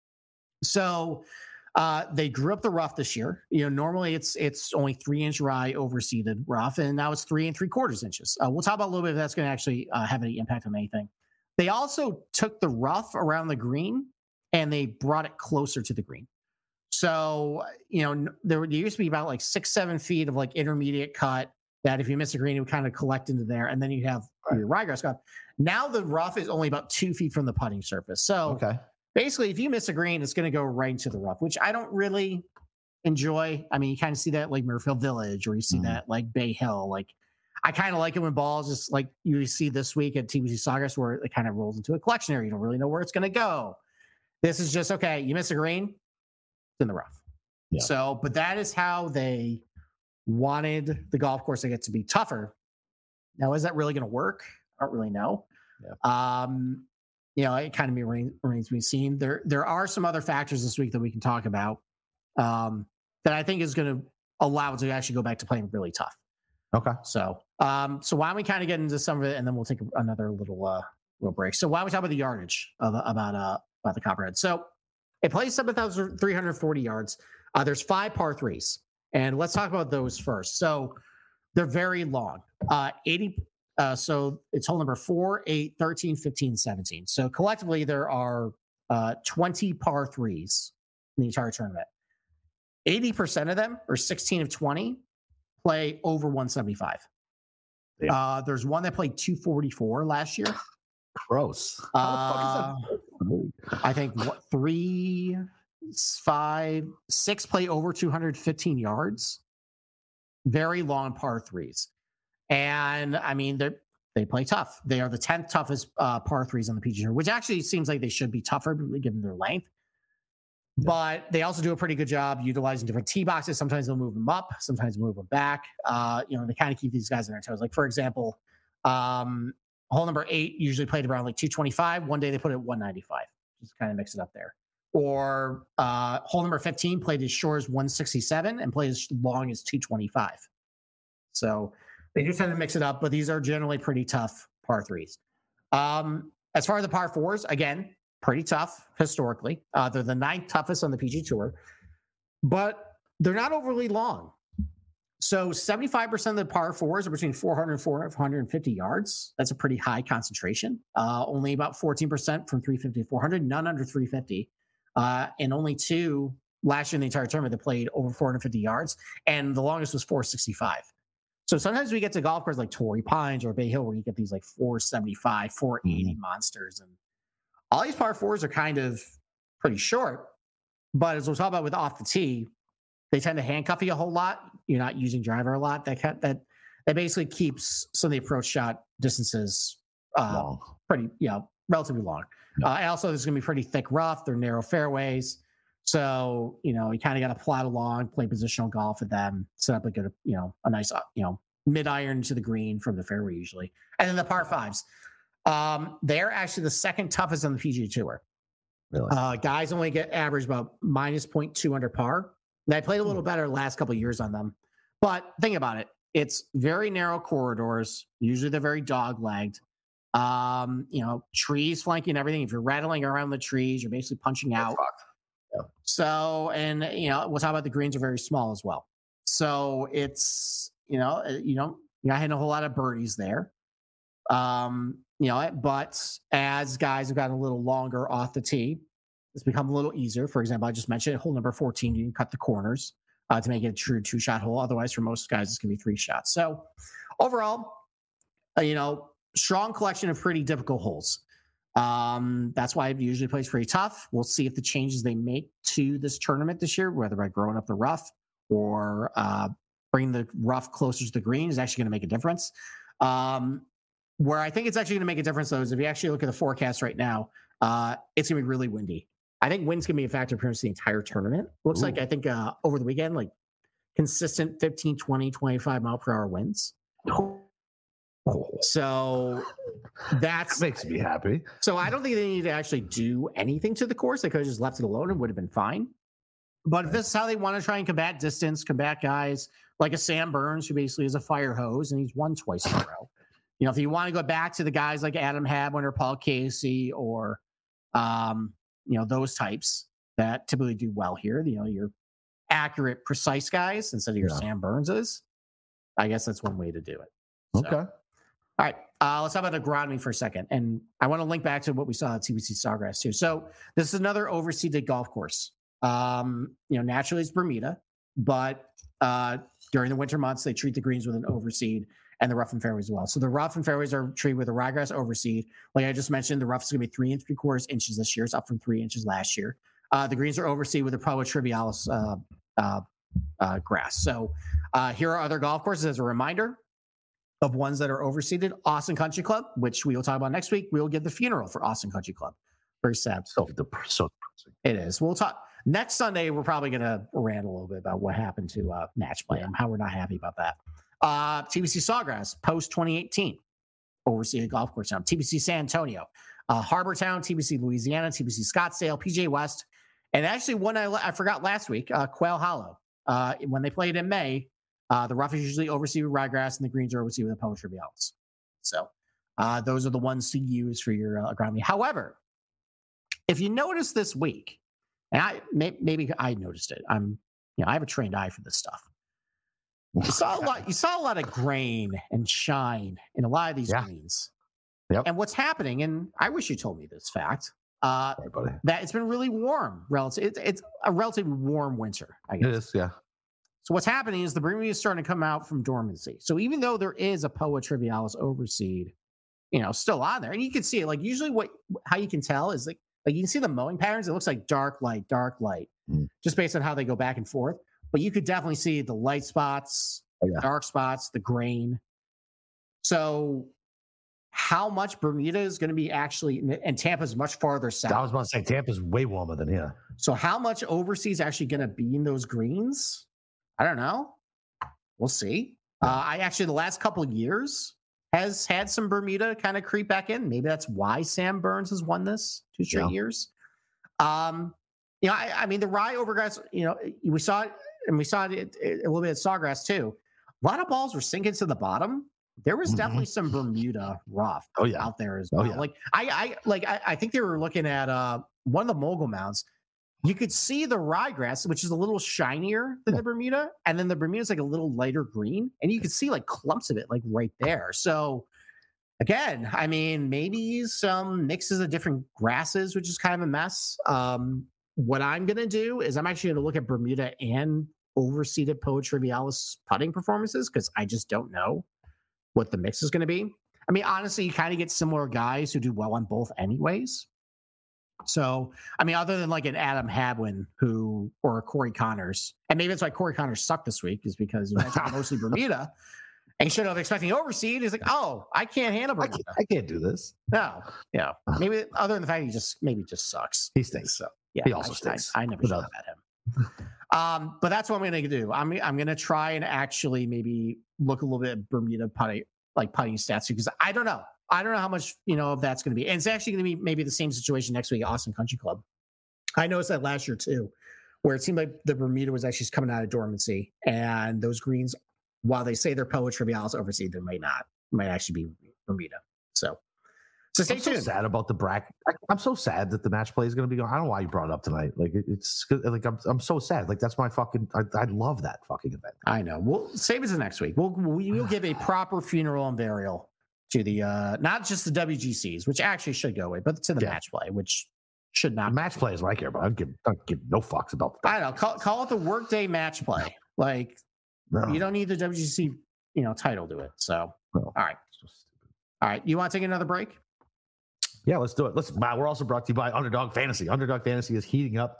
So they grew up the rough this year. Normally it's only 3-inch rye overseeded rough, and now it's 3 3/4 inches. We'll talk about a little bit if that's going to actually have any impact on anything. They also took the rough around the green and they brought it closer to the green. So, there used to be about like 6-7 feet of like intermediate cut that if you miss a green, it would kind of collect into there. And then you have your ryegrass cut. Now the rough is only about 2 feet from the putting surface. So basically, if you miss a green, it's going to go right into the rough, which I don't really enjoy. I mean, you kind of see that like Murfield Village, or you see that like Bay Hill. Like, I kind of like it when balls just like you see this week at TPC Sawgrass, where it kind of rolls into a collection area. You don't really know where it's going to go. This is just, okay, you miss a green, it's in the rough. Yeah. So, but that is how they wanted the golf course to get to be tougher. Now, is that really going to work? I don't really know. Yeah. It kind of remains to be seen. There are some other factors this week that we can talk about that I think is going to allow it to actually go back to playing really tough. Okay. So why don't we kind of get into some of it, and then we'll take another little break. So why don't we talk about the yardage about the Copperhead? So it plays 7,340 yards. There's 5 par 3s, and let's talk about those first. So they're very long. 80. So it's hole number 4, 8, 13, 15, 17. So collectively there are 20 par 3s in the entire tournament. 80% of them, or 16 of 20, play over 175. Yeah. There's one that played 244 last year. Gross. How the fuck is that? I think 3, 5, 6 play over 215 yards. Very long par 3s. And I mean, they play tough. They are the 10th toughest par 3s on the PGA Tour, which actually seems like they should be tougher given their length. Yeah. But they also do a pretty good job utilizing different tee boxes. Sometimes they'll move them up, sometimes move them back. They kind of keep these guys on their toes. Like, for example, hole number 8 usually played around like 225. One day they put it at 195. Just kind of mix it up there. Or hole number 15 played as short as 167 and played as long as 225. So they do tend to mix it up, but these are generally pretty tough par 3s. As far as the par 4s, again, pretty tough historically. They're the 9th toughest on the PGA Tour, but they're not overly long. So 75% of the par fours are between 400 and 450 yards. That's a pretty high concentration. Only about 14% from 350 to 400, none under 350. And only two last year in the entire tournament that played over 450 yards. And the longest was 465. So sometimes we get to golf courses like Torrey Pines or Bay Hill where you get these like 475, 480 monsters. And all these par fours are kind of pretty short. But as we'll talk about with off the tee, they tend to handcuff you a whole lot. You're not using driver a lot. That basically keeps some of the approach shot distances pretty, relatively long. No. And also, there's going to be pretty thick rough. They're narrow fairways. So, you kind of got to plot along, play positional golf with them, set up a nice, mid iron to the green from the fairway usually. And then the par fives. They're actually the second toughest on the PGA Tour. Really? Guys only get average about minus 0.2 under par. I played a little better the last couple of years on them. But think about it. It's very narrow corridors. Usually they're very dog-legged. Trees flanking everything. If you're rattling around the trees, you're basically punching out. Yeah. So, and, we'll talk about the greens are very small as well. So it's, you're not hitting a whole lot of birdies there. But as guys have gotten a little longer off the tee, it's become a little easier. For example, I just mentioned hole number 14, you can cut the corners to make it a true 2-shot hole. Otherwise, for most guys, it's going to be 3 shots. So overall, strong collection of pretty difficult holes. That's why it usually plays pretty tough. We'll see if the changes they make to this tournament this year, whether by growing up the rough or bringing the rough closer to the green, is actually going to make a difference. Where I think it's actually going to make a difference, though, is if you actually look at the forecast right now, it's going to be really windy. I think wind's going to be a factor pretty much the entire tournament. Looks like, I think, over the weekend, like consistent 15, 20, 25 mile per hour winds. So that makes me happy. So I don't think they need to actually do anything to the course. They could have just left it alone and would have been fine. But if this is how they want to try and combat distance, combat guys like a Sam Burns, who basically is a fire hose and he's won twice in a row. If you want to go back to the guys like Adam Hadwin or Paul Casey or, those types that typically do well here, your accurate, precise guys instead of your Sam Burnses, I guess that's one way to do it. So, okay. All right. Let's talk about agronomy for a second. And I want to link back to what we saw at TPC Sawgrass too. So this is another overseeded golf course. Naturally it's Bermuda, but during the winter months, they treat the greens with an overseed and the rough and fairways as well. So the rough and fairways are treated with a ryegrass overseed. Like I just mentioned, the rough is going to be 3 3/4 inches this year. It's up from 3 inches last year. The greens are overseed with a Proa trivialis grass. So here are other golf courses as a reminder of ones that are overseeded. Austin Country Club, which we will talk about next week. We will get the funeral for Austin Country Club. Very sad. So depressing. It is. We'll talk next Sunday. We're probably going to rant a little bit about what happened to match play and how we're not happy about that. TPC Sawgrass, post 2018, overseeded golf course now. TPC San Antonio, Harbor Town, TPC Louisiana, TPC Scottsdale, PJ West, and actually one I forgot last week, Quail Hollow. When they played in May, the rough is usually overseed with ryegrass and the greens are overseed with a Proa trivialis. So those are the ones to use for your agronomy. However, if you notice this week, and maybe I noticed it, I have a trained eye for this stuff. You saw a lot of grain and shine in a lot of these greens. Yep. And what's happening, and I wish you told me this fact, that it's been really warm. It's a relatively warm winter, I guess. It is, yeah. So what's happening is the Bermuda is starting to come out from dormancy. So even though there is a Proa trivialis overseed, still on there, and you can see it. Like usually, how you can tell is like you can see the mowing patterns. It looks like dark light, just based on how they go back and forth. But you could definitely see the light spots, dark spots, the grain. So how much Bermuda is going to be actually, and Tampa's much farther south. I was about to say Tampa's way warmer than here. So how much overseas actually going to be in those greens? I don't know. We'll see. I actually, the last couple of years has had some Bermuda kind of creep back in. Maybe that's why Sam Burns has won this 2 straight years. I mean, the rye overgrass, we saw it, and we saw it a little bit at Sawgrass too. A lot of balls were sinking to the bottom. There was definitely some Bermuda rough out there as well. I think they were looking at one of the mogul mounts. you could see the ryegrass, which is a little shinier than the Bermuda, and then the Bermuda is like a little lighter green, and you could see like clumps of it like right there. So again, I mean, maybe some mixes of different grasses, which is kind of a mess. What I'm going to do is I'm actually going to look at Bermuda and overseeded Poa Trivialis putting performances because I just don't know what the mix is going to be. I mean, honestly, you kind of get similar guys who do well on both anyways. So, I mean, other than like an Adam Hadwin or a Corey Connors, and maybe that's why Corey Connors sucked this week is because he mentioned mostly Bermuda. And showed up expecting overseed. He's like, oh, I can't handle Bermuda. I can't do this. No. Yeah. Maybe other than the fact he just sucks. He stinks. So yeah. He also stinks. I never thought about him. But that's what I'm going to do. I'm going to try and actually maybe look a little bit at Bermuda putting stats because I don't know. I don't know how much, of that's going to be. And it's actually going to be maybe the same situation next week at Austin Country Club. I noticed that last year too, where it seemed like the Bermuda was actually coming out of dormancy and those greens, while they say they're Poa Trivialis overseed, they might not. It might actually be Bermuda. So stay tuned. I'm so sad about the bracket. I'm so sad that the match play is going to be going. I don't know why you brought it up tonight. Like it's like I'm so sad. Like that's my fucking. I love that fucking event. I know. We'll save it to next week. We'll give a proper funeral and burial to the not just the WGCs, which actually should go away, but to the match play, which should not. Match play is what I care about. I don't give no fucks about. I don't know. Call it the workday match play. Like. No. You don't need the WGC, title to it. So, all right. All right. You want to take another break? Yeah, let's do it. We're also brought to you by Underdog Fantasy. Underdog Fantasy is heating up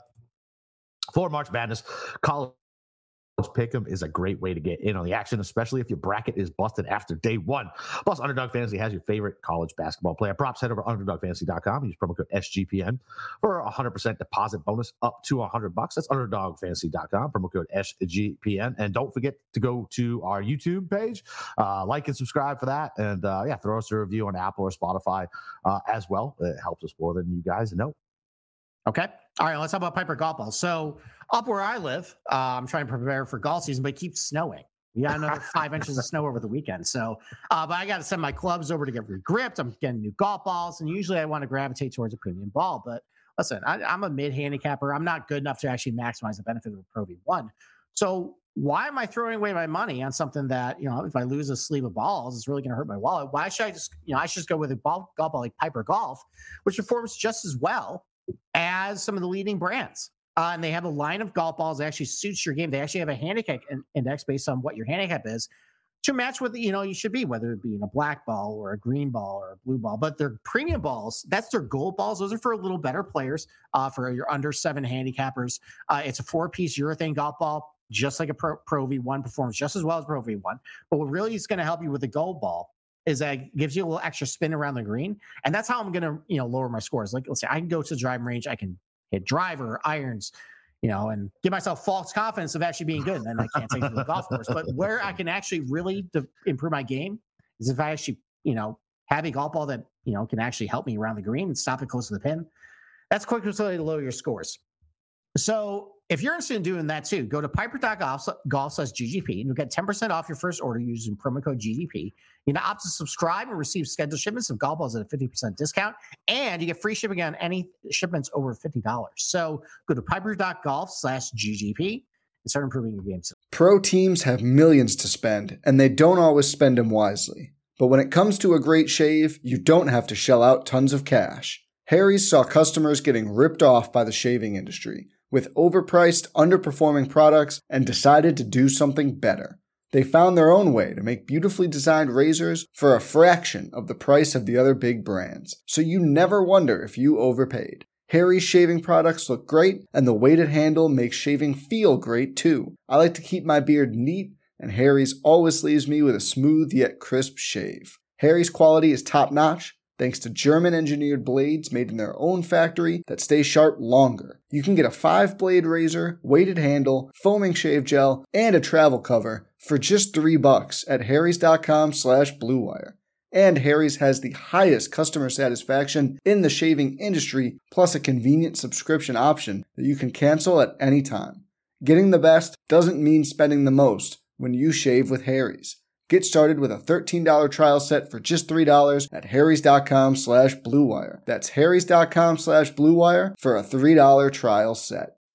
for March Madness. College Pick'em is a great way to get in on the action, especially if your bracket is busted after day one. Plus, Underdog Fantasy has your favorite college basketball player props. Head over to UnderdogFantasy.com. Use promo code SGPN for a 100% deposit bonus up to $100. That's UnderdogFantasy.com. Promo code SGPN. And don't forget to go to our YouTube page, like and subscribe for that. And throw us a review on Apple or Spotify as well. It helps us more than you guys know. Okay. All right. Let's talk about Piper Golf Ball. So up where I live, I'm trying to prepare for golf season, but it keeps snowing. We got another 5 inches of snow over the weekend. So, but I got to send my clubs over to get regripped. I'm getting new golf balls, and usually I want to gravitate towards a premium ball. But listen, I'm a mid handicapper. I'm not good enough to actually maximize the benefit of a Pro V1. So why am I throwing away my money on something that, if I lose a sleeve of balls, it's really going to hurt my wallet? Why should I I should just go with a golf ball like Piper Golf, which performs just as well as some of the leading brands. And they have a line of golf balls that actually suits your game. They actually have a handicap index based on what your handicap is to match what you should be, whether it be in a black ball or a green ball or a blue ball. But their premium balls, that's their gold balls. Those are for a little better players, for your under 7 handicappers. It's a 4-piece urethane golf ball, just like a Pro V1, performs just as well as Pro V1. But what really is going to help you with the gold ball is that it gives you a little extra spin around the green. And that's how I'm going to, lower my scores. Like, let's say I can go to the driving range. I can hit driver, irons, and give myself false confidence of actually being good. And then I can't take it to the golf course. But where I can actually really improve my game is if I actually, have a golf ball that, can actually help me around the green and stop it close to the pin. That's a quick way to lower your scores. So if you're interested in doing that too, go to piper.golf/GGP and you'll get 10% off your first order using promo code GGP. You can opt to subscribe and receive scheduled shipments of golf balls at a 50% discount, and you get free shipping on any shipments over $50. So go to piper.golf/GGP and start improving your game. Pro teams have millions to spend, and they don't always spend them wisely. But when it comes to a great shave, you don't have to shell out tons of cash. Harry's saw customers getting ripped off by the shaving industry with overpriced, underperforming products and decided to do something better. They found their own way to make beautifully designed razors for a fraction of the price of the other big brands, so you never wonder if you overpaid. Harry's shaving products look great, and the weighted handle makes shaving feel great too. I like to keep my beard neat, and Harry's always leaves me with a smooth yet crisp shave. Harry's quality is top-notch, thanks to German-engineered blades made in their own factory that stay sharp longer. You can get a 5-blade razor, weighted handle, foaming shave gel, and a travel cover for just $3 at harrys.com/bluewire. And Harry's has the highest customer satisfaction in the shaving industry, plus a convenient subscription option that you can cancel at any time. Getting the best doesn't mean spending the most when you shave with Harry's. Get started with a $13 trial set for just $3 at harrys.com/bluewire. That's harrys.com/bluewire for a $3 trial set.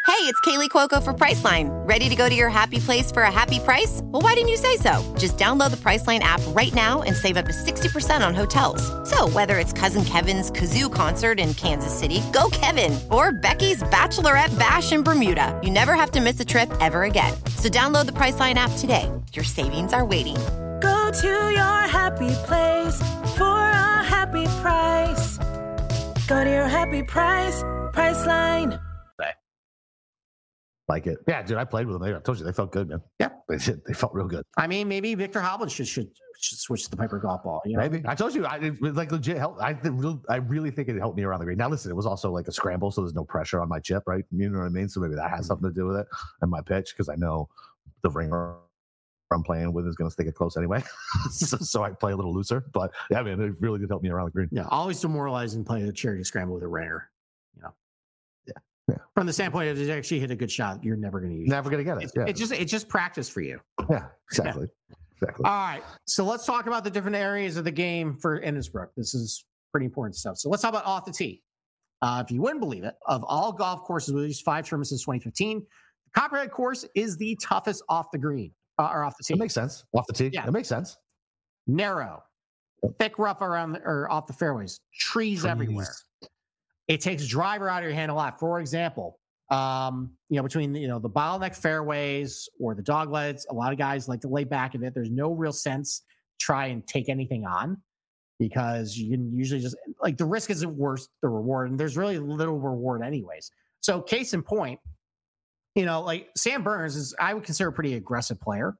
Hey, it's Kaylee Cuoco for Priceline. Ready to go to your happy place for a happy price? Well, why didn't you say so? Just download the Priceline app right now and save up to 60% on hotels. So whether it's Cousin Kevin's Kazoo Concert in Kansas City, go Kevin, or Becky's Bachelorette Bash in Bermuda, you never have to miss a trip ever again. So download the Priceline app today. Your savings are waiting. Go to your happy place for a happy price. Go to your happy price, Priceline. Like it. Yeah, dude, I played with them. I told you they felt good, man. Yeah, they did. They felt real good. I mean, maybe Victor Hovland should switch to the Piper golf ball. You know? Maybe. I told you, it was like legit help. I really think it helped me around the green. Now, listen, it was also like a scramble, so there's no pressure on my chip, right? You know what I mean? So maybe that has something to do with it and my pitch, because I know the ringer I'm playing with is going to stick it close anyway. so I play a little looser. But yeah, man, it really did help me around the green. Yeah, always demoralizing playing a charity scramble with a ringer. You know. Yeah. From the standpoint of, if you actually hit a good shot, you're never going to use it. Never going to get it. It's just practice for you. Yeah, exactly. Yeah. Exactly. All right. So let's talk about the different areas of the game for Innisbrook. This is pretty important stuff. So let's talk about off the tee. If you wouldn't believe it, of all golf courses with these 5 tournaments since 2015, the Copperhead course is the toughest off the green or off the tee. It makes sense. Off the tee. Yeah. It makes sense. Narrow, thick rough around or off the fairways, trees everywhere. It takes driver out of your hand a lot. For example, between the bottleneck fairways or the doglegs, a lot of guys like to lay back in it. There's no real sense to try and take anything on, because you can usually just, like, the risk isn't worth the reward, and there's really little reward anyways. So case in point, like Sam Burns is, I would consider a pretty aggressive player.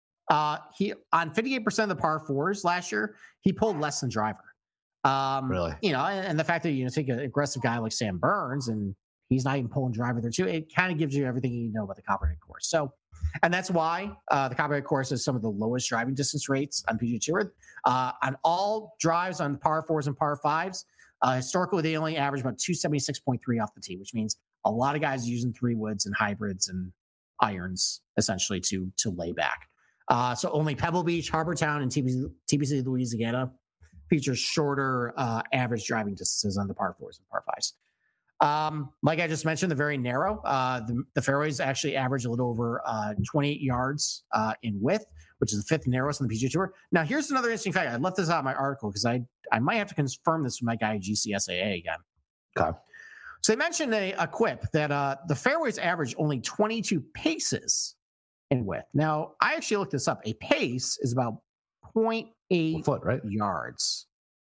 He on 58% of the par 4s last year, he pulled less than driver. Really? And the fact that you take an aggressive guy like Sam Burns and he's not even pulling driver there too, it kind of gives you everything you know about the Copperhead course. So, and that's why the Copperhead course has some of the lowest driving distance rates on PGA Tour. On all drives on par 4s and par 5s, historically they only average about 276.3 off the tee, which means a lot of guys using 3-woods and hybrids and irons essentially to lay back. So only Pebble Beach, Harbor Town, and TPC Louisiana features shorter average driving distances on the par 4s and par 5s. Like I just mentioned, they're very narrow. The fairways actually average a little over 28 yards in width, which is the 5th narrowest on the PGA Tour. Now, here's another interesting fact. I left this out of my article because I might have to confirm this with my guy at GCSAA again. Okay. So they mentioned a quip that the fairways average only 22 paces in width. Now, I actually looked this up. A pace is about 0.8 foot, right? Yards.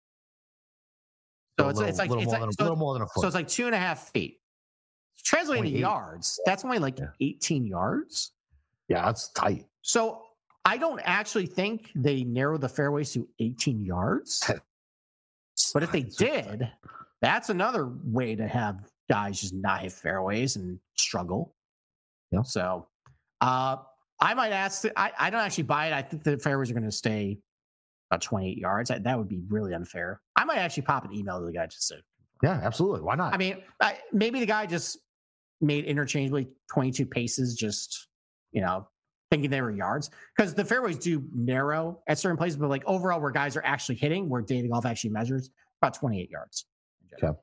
So it's like a little more than a foot. So it's like 2.5 feet. Translating to yards, that's only like 18 yards. Yeah, that's tight. So I don't actually think they narrowed the fairways to 18 yards. But if they did, that's another way to have guys just not hit fairways and struggle. Yeah. So I might ask, I don't actually buy it. I think the fairways are going to stay about 28 yards. That would be really unfair. I might actually pop an email to the guy just to. Yeah, absolutely. Why not? I mean, maybe the guy just made interchangeably 22 paces, just, thinking they were yards, because the fairways do narrow at certain places, but like overall where guys are actually hitting, where Data Golf actually measures, about 28 yards. Okay.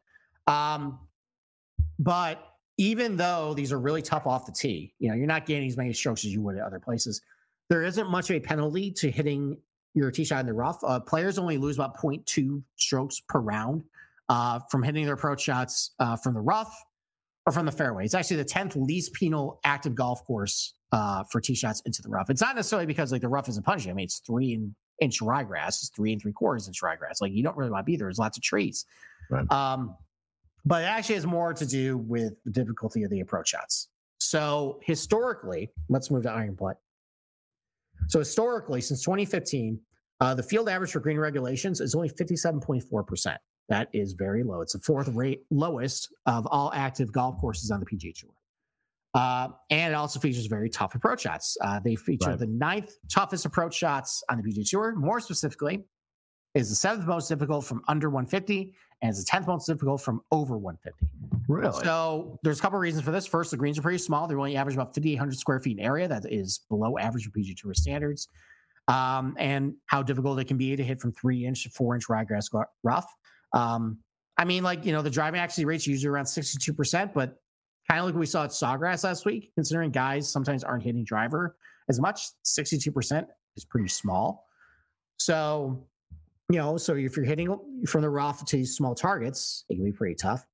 But even though these are really tough off the tee, you're not gaining as many strokes as you would at other places. There isn't much of a penalty to hitting your tee shot in the rough. Players only lose about 0.2 strokes per round from hitting their approach shots from the rough or from the fairway. It's actually the 10th least penal active golf course for tee shots into the rough. It's not necessarily because like the rough isn't punishing. I mean, it's 3-inch ryegrass. It's 3 3/4 inch ryegrass. Like, you don't really want to be there. There's lots of trees. Right. But it actually has more to do with the difficulty of the approach shots. So historically, let's move to iron play. So historically, since 2015, the field average for green regulations is only 57.4%. That is very low. It's the 4th rate lowest of all active golf courses on the PGA Tour. And it also features very tough approach shots. They feature the 9th toughest approach shots on the PGA Tour. More specifically, is the 7th most difficult from under 150 and is the 10th most difficult from over 150. Really? So there's a couple of reasons for this. First, the greens are pretty small. They only average about 5,800 square feet in area. That is below average for PGA Tour standards. And how difficult it can be to hit from 3-inch to 4-inch ryegrass rough. I mean, the driving accuracy rate's usually around 62%, but kind of like we saw at Sawgrass last week, considering guys sometimes aren't hitting driver as much. 62% is pretty small. So, so if you're hitting from the rough to small targets, it can be pretty tough.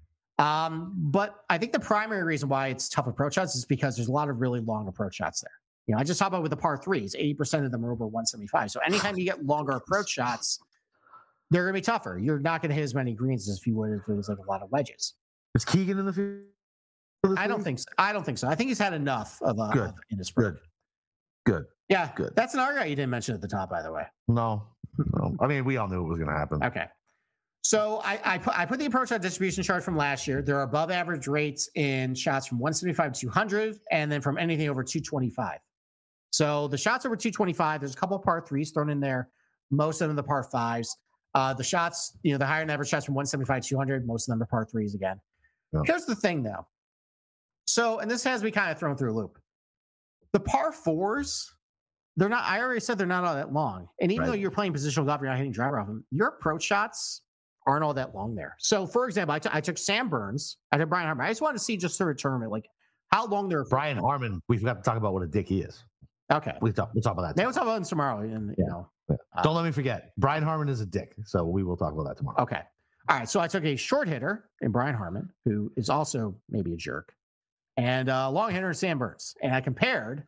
But I think the primary reason why it's tough approach shots is because there's a lot of really long approach shots there. I just talked about with the par threes, 80% of them are over 175. So anytime you get longer approach shots, they're going to be tougher. You're not going to hit as many greens as if you would if it was like a lot of wedges. Is Keegan in the field? I don't think so. I think he's had enough of in his spring. Good. Yeah, good. That's an argument you didn't mention at the top, by the way. No. I mean, we all knew it was going to happen. Okay. So I put the approach shot distribution chart from last year. There are above average rates in shots from 175 to 200, and then from anything over 225. So the shots over 225, there's a couple of par threes thrown in there. Most of them the par fives. The shots, the higher than average shots from 175 to 200, most of them are par threes again. Yeah. Here's the thing, though. So, and this has me kind of thrown through a loop. The par fours, they're not. I already said they're not all that long. And even though you're playing positional golf, you're not hitting driver off them. Your approach shots aren't all that long there. So, for example, I took Sam Burns. I took Brian Harman. I just wanted to see just through a tournament, like how long they're. Brian Harman, we forgot to talk about what a dick he is. Okay, we'll talk about that. Maybe we'll talk about it tomorrow. And don't let me forget. Brian Harman is a dick, so we will talk about that tomorrow. Okay. All right. So I took a short hitter in Brian Harman, who is also maybe a jerk, and a long hitter in Sam Burns, and I compared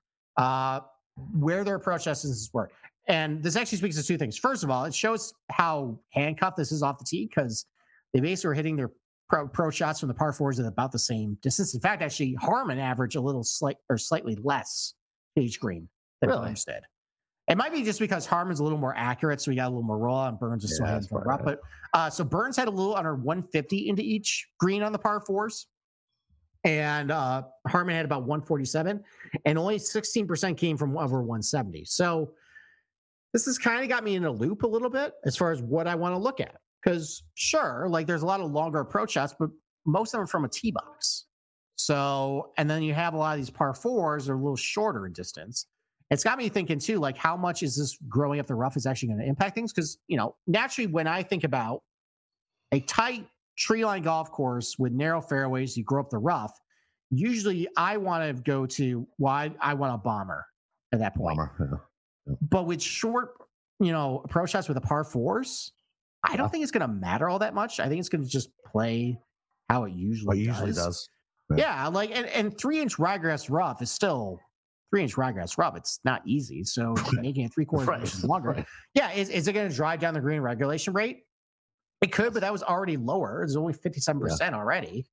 where their approach distances were. And this actually speaks to two things. First of all, it shows how handcuffed this is off the tee because they basically were hitting their pro shots from the par fours at about the same distance. In fact, actually, Harman averaged a little slightly less page green than Burns did. It might be just because Harman's a little more accurate, so he got a little more roll, and Burns is still hitting for rough. But so Burns had a little under 150 into each green on the par fours, and Harman had about 147, and only 16% came from over 170. So this has kind of got me in a loop a little bit as far as what I want to look at. Because sure, like there's a lot of longer approach shots, but most of them are from a tee box. So, and then you have a lot of these par fours are a little shorter in distance. It's got me thinking too, like how much is this growing up the rough is actually going to impact things? Because, naturally when I think about a tight tree line golf course with narrow fairways, you grow up the rough. Usually I want to go to I want a bomber at that point. But with short, approach shots with the par fours, I don't think it's going to matter all that much. I think it's going to just play how it usually does. Yeah, like and 3-inch ryegrass rough is still 3-inch ryegrass rough. It's not easy. So making it 3/4 inches longer. Right. Yeah, is it going to drive down the green regulation rate? It could, but that was already lower. It's only 57% already.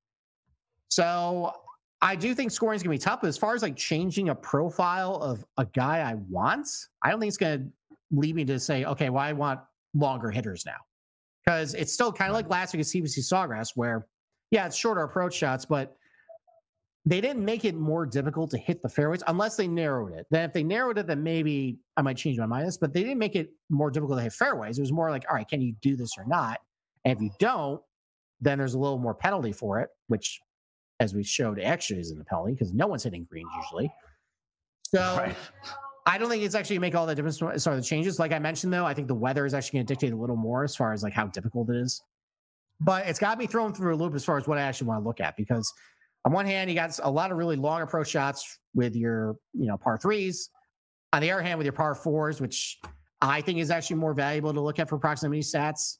So I do think scoring is going to be tough. But as far as like changing a profile of a guy I want, I don't think it's going to lead me to say, okay, well, I want longer hitters now. Because it's still kind of like last week at CBC Sawgrass where, it's shorter approach shots, but they didn't make it more difficult to hit the fairways unless they narrowed it. Then if they narrowed it, then maybe I might change my mind. But they didn't make it more difficult to hit fairways. It was more like, all right, can you do this or not? And if you don't, then there's a little more penalty for it, which, as we showed, actually isn't a penalty because no one's hitting greens usually. So I don't think it's actually going to make all that difference as far as the changes. Like I mentioned, though, I think the weather is actually going to dictate a little more as far as like how difficult it is. But it's got to be thrown through a loop as far as what I actually want to look at because on one hand, you got a lot of really long approach shots with your, par threes. On the other hand, with your par fours, which I think is actually more valuable to look at for proximity stats,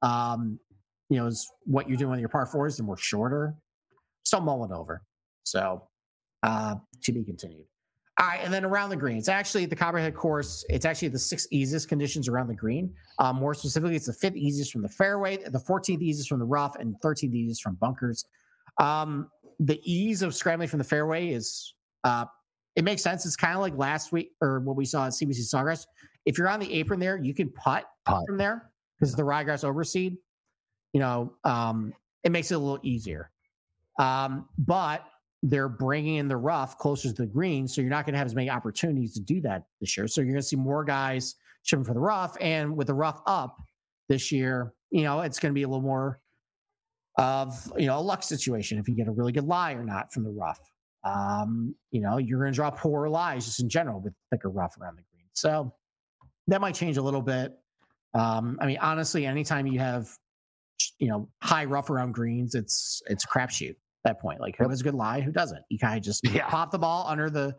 is what you're doing with your par fours. They're more shorter. Still mulling over. So to be continued. All right, and then around the green. It's actually the Copperhead course. It's actually the 6th easiest conditions around the green. More specifically, it's the 5th easiest from the fairway, the 14th easiest from the rough, and 13th easiest from bunkers. The ease of scrambling from the fairway is, it makes sense. It's kind of like last week or what we saw at CBC Sawgrass. If you're on the apron there, you can putt from there because the ryegrass overseed. It makes it a little easier. But they're bringing in the rough closer to the green, so you're not going to have as many opportunities to do that this year. So you're going to see more guys chipping for the rough, and with the rough up this year, it's going to be a little more of a luck situation if you get a really good lie or not from the rough. You're going to draw poor lies just in general with thicker rough around the green. So that might change a little bit. Honestly, anytime you have high rough around greens, it's a crapshoot. that point. Like, who has a good lie, who doesn't? You kind of just pop the ball under the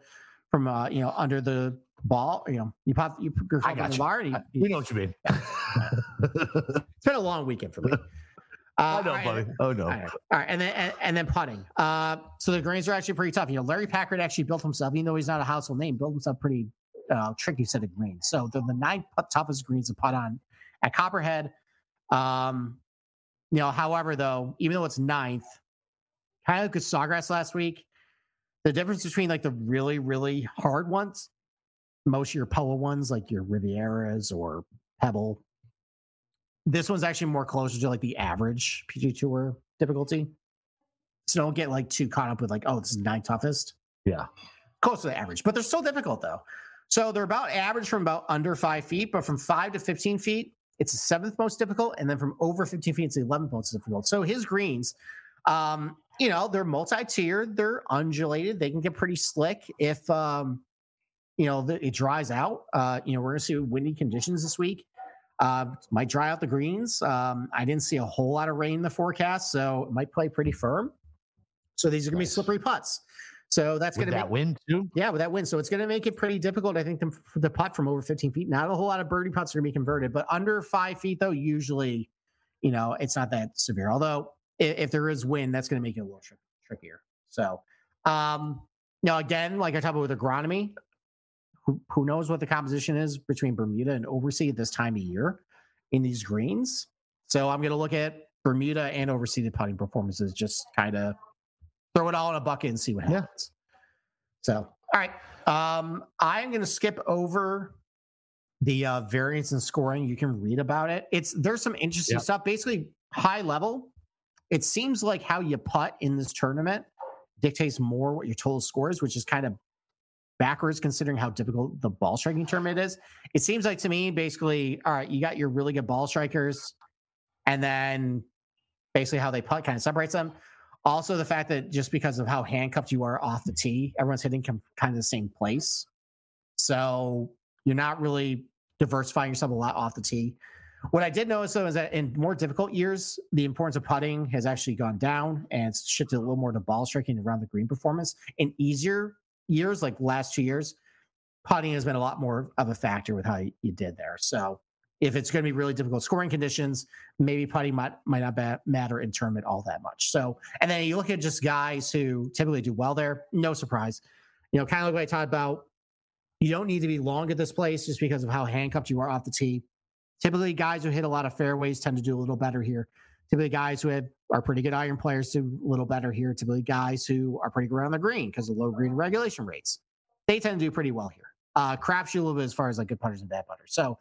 ball. You pop your I got the you. bar. And We know what you mean. It's been a long weekend for me. I know, buddy. Oh no. All right, and then putting. So the greens are actually pretty tough. Larry Packard actually built himself, even though he's not a household name, built himself pretty tricky set of greens. So they're the 9 toughest greens to putt on at Copperhead. However, though, even though it's 9th, kind of like with Sawgrass last week, the difference between like the really, really hard ones, most of your Poa ones, like your Rivieras or Pebble, this one's actually more closer to like the average PGA Tour difficulty. So don't get like too caught up with like, oh, this is 9 toughest. Yeah. Close to the average, but they're still difficult though. So they're about average from about under 5 feet, but from 5 to 15 feet, it's the 7th most difficult. And then from over 15 feet, it's the 11th most difficult. So his greens, they're multi-tiered, they're undulated. They can get pretty slick if, it dries out. We're going to see windy conditions this week. Might dry out the greens. I didn't see a whole lot of rain in the forecast, so it might play pretty firm. So these are going to be slippery putts. So that's going to that wind too. Yeah, with that wind. So it's going to make it pretty difficult, I think, the putt from over 15 feet. Not a whole lot of birdie putts are going to be converted, but under 5 feet, though, usually, it's not that severe. Although if there is wind, that's going to make it a little trickier. So, again, like I talked about with agronomy, who knows what the composition is between Bermuda and Overseed this time of year in these greens. So I'm going to look at Bermuda and Overseeded putting performances, just kind of throw it all in a bucket and see what happens. So, all right. I'm going to skip over the variance and scoring. You can read about it. There's some interesting stuff. Basically, high level, it seems like how you putt in this tournament dictates more what your total score is, which is kind of backwards considering how difficult the ball striking tournament is. It seems like to me, basically, all right, you got your really good ball strikers, and then basically how they putt kind of separates them. Also, the fact that just because of how handcuffed you are off the tee, everyone's hitting kind of the same place. So you're not really diversifying yourself a lot off the tee. What I did notice, though, is that in more difficult years, the importance of putting has actually gone down and it's shifted a little more to ball striking around the green performance. In easier years, like last 2 years, putting has been a lot more of a factor with how you did there. So if it's going to be really difficult scoring conditions, maybe putting might not matter in tournament all that much. So, and then you look at just guys who typically do well there, no surprise. Kind of like what I talked about, you don't need to be long at this place just because of how handcuffed you are off the tee. Typically, guys who hit a lot of fairways tend to do a little better here. Typically, guys who are pretty good iron players do a little better here. Typically, guys who are pretty good around the green because of low green regulation rates, they tend to do pretty well here. Crapshoot a little bit as far as like good putters and bad putters. So,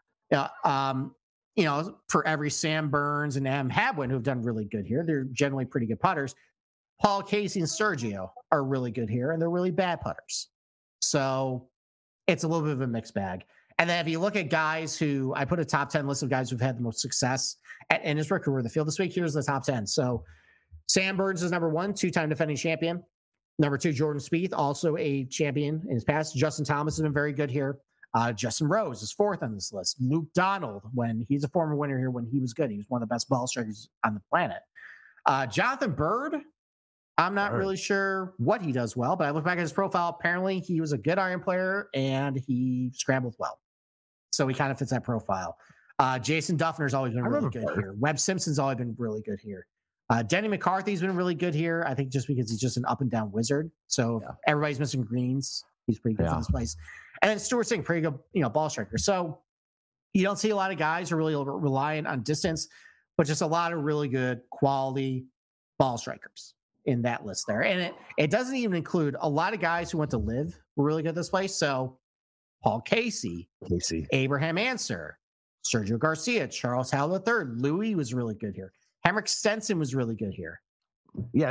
for every Sam Burns and Adam Hadwin who have done really good here, they're generally pretty good putters. Paul Casey and Sergio are really good here, and they're really bad putters. So it's a little bit of a mixed bag. And then if you look at guys who, I put a top 10 list of guys who've had the most success at Innisbrook who were in the field this week. Here's the top 10. So Sam Burns is number 1, 2-time defending champion. Number 2, Jordan Spieth, also a champion in his past. Justin Thomas has been very good here. Justin Rose is 4th on this list. Luke Donald, when he's a former winner here, when he was good, he was one of the best ball strikers on the planet. Jonathan Bird, I'm not really sure what he does well, but I look back at his profile. Apparently, he was a good iron player and he scrambled well. So he kind of fits that profile. Jason Duffner's always been really good here. Webb Simpson's always been really good here. Denny McCarthy's been really good here. I think just because he's just an up and down wizard. So everybody's missing greens. He's pretty good for this place. And then Stuart Singh, pretty good, ball striker. So you don't see a lot of guys who are really reliant on distance, but just a lot of really good quality ball strikers in that list there. And it doesn't even include a lot of guys who went to live were really good at this place. So Paul Casey, Abraham Ancer, Sergio Garcia, Charles Howell III, Louis was really good here. Henrik Stenson was really good here. Yeah,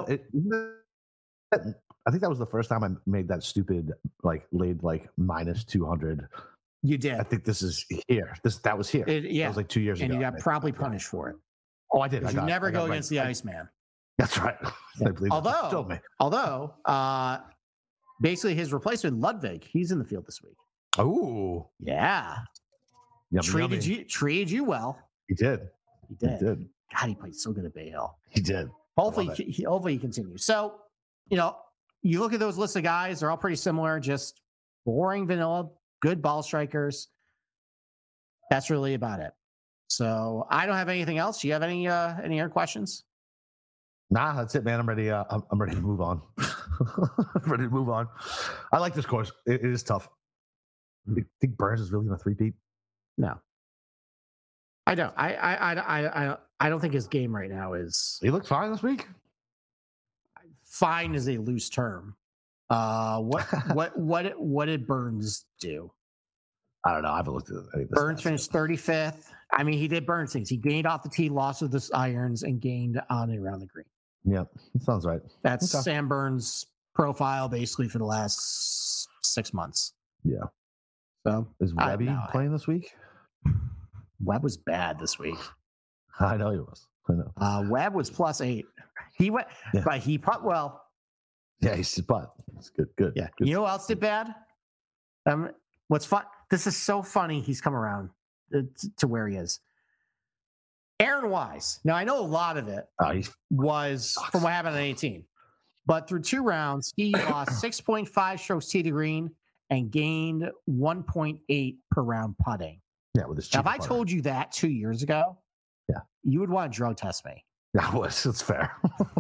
I think that was the first time I made that stupid, laid minus 200. You did. I think this is here. That was here. That was like 2 years ago. And you got probably punished for it. Oh, I did. You never go against the Iceman. That's right. I believe although, basically his replacement, Ludwig, he's in the field this week. Oh. Yeah. Treated you well. He did. God, he played so good at Bay Hill. He did. Hopefully he continues. So, you look at those lists of guys, they're all pretty similar, just boring vanilla, good ball strikers. That's really about it. So I don't have anything else. Do you have any other questions? Nah, that's it, man. I'm ready. I'm ready to move on. I'm ready to move on. I like this course. It is tough. You think Burns is really in a three-peat? No, I don't. I don't think his game right now is. He looked fine this week. Fine is a loose term. What did Burns do? I don't know. I haven't looked at any of this. Burns finished 35th. I mean, he did Burns things. He gained off the tee, lost with the irons, and gained on and around the green. Yeah, that sounds right. That's okay. Sam Burns' profile basically for the last 6 months. Yeah. So is Webby playing this week? Webb was bad this week. I know he was. I know. Webb was +8. He went, but he put well. Yeah, he's putt. It's good. Good. Yeah. Good. You know who else did bad? What's fun? This is so funny. He's come around to where he is. Aaron Wise. Now I know a lot of it was from what happened at 18, but through 2 rounds he lost 6.5 strokes tee to green and gained 1.8 per round putting. Yeah, with his. Now, if I told you that 2 years ago, you would want to drug test me. Yeah, that's fair.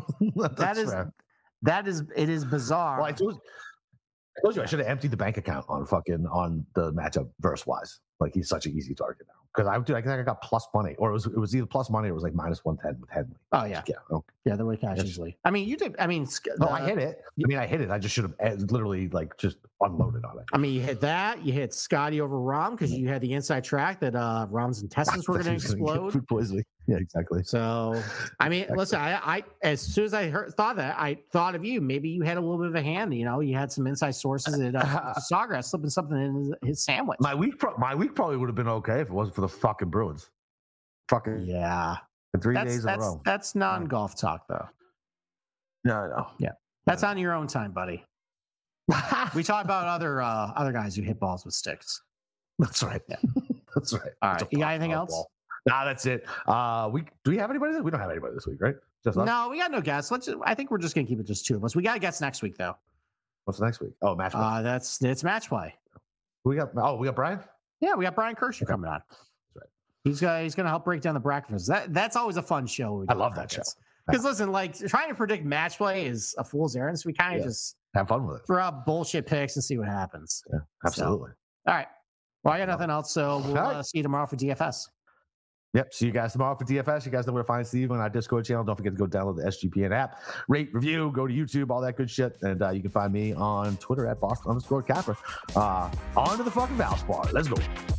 It is bizarre. Well, I told you I should have emptied the bank account on the matchup verse Wise. Like he's such an easy target now. Because I think I got plus money, or it was either plus money or it was like -110 with Henley. Oh yeah, yeah, the way cash easily. I mean, you did. I mean, I hit it. I hit it. I just should have literally just unloaded on it. I mean, you hit that. You hit Scotty over Rahm because you had the inside track that Rahm's intestines were going to explode. Food poisoning. Yeah, exactly. So, I mean, listen, I as soon as I thought that, I thought of you. Maybe you had a little bit of a hand. You had some inside sources at Sawgrass slipping something in his sandwich. My week probably would have been okay if it wasn't for the fucking Bruins. Fucking yeah. 3 days in a row. That's non-golf talk, though. No. Yeah, that's on your own time, buddy. We talk about other guys who hit balls with sticks. That's right. Yeah. That's right. All right. You got anything else? Ball. Nah, that's it. Do we have anybody? We don't have anybody this week, right? Just us? No, we got no guests. I think we're just gonna keep it just 2 of us. We got a guest next week, though. What's next week? Oh, match play. It's match play. We got Brian. Yeah, we got Brian Kershaw coming on. That's right. He's gonna help break down the bracket. That's always a fun show. I love that show. Because listen, trying to predict match play is a fool's errand. So we kind of just have fun with it. Throw out bullshit picks and see what happens. Yeah, absolutely. So, all right. Well, I got nothing else, so we'll see you tomorrow for DFS. Yep. See you guys tomorrow for DFS. You guys know where to find Steve on our Discord channel. Don't forget to go download the SGPN app, rate, review, go to YouTube, all that good shit. And you can find me on Twitter at Boston_Capper. On to the fucking Valspar. Let's go.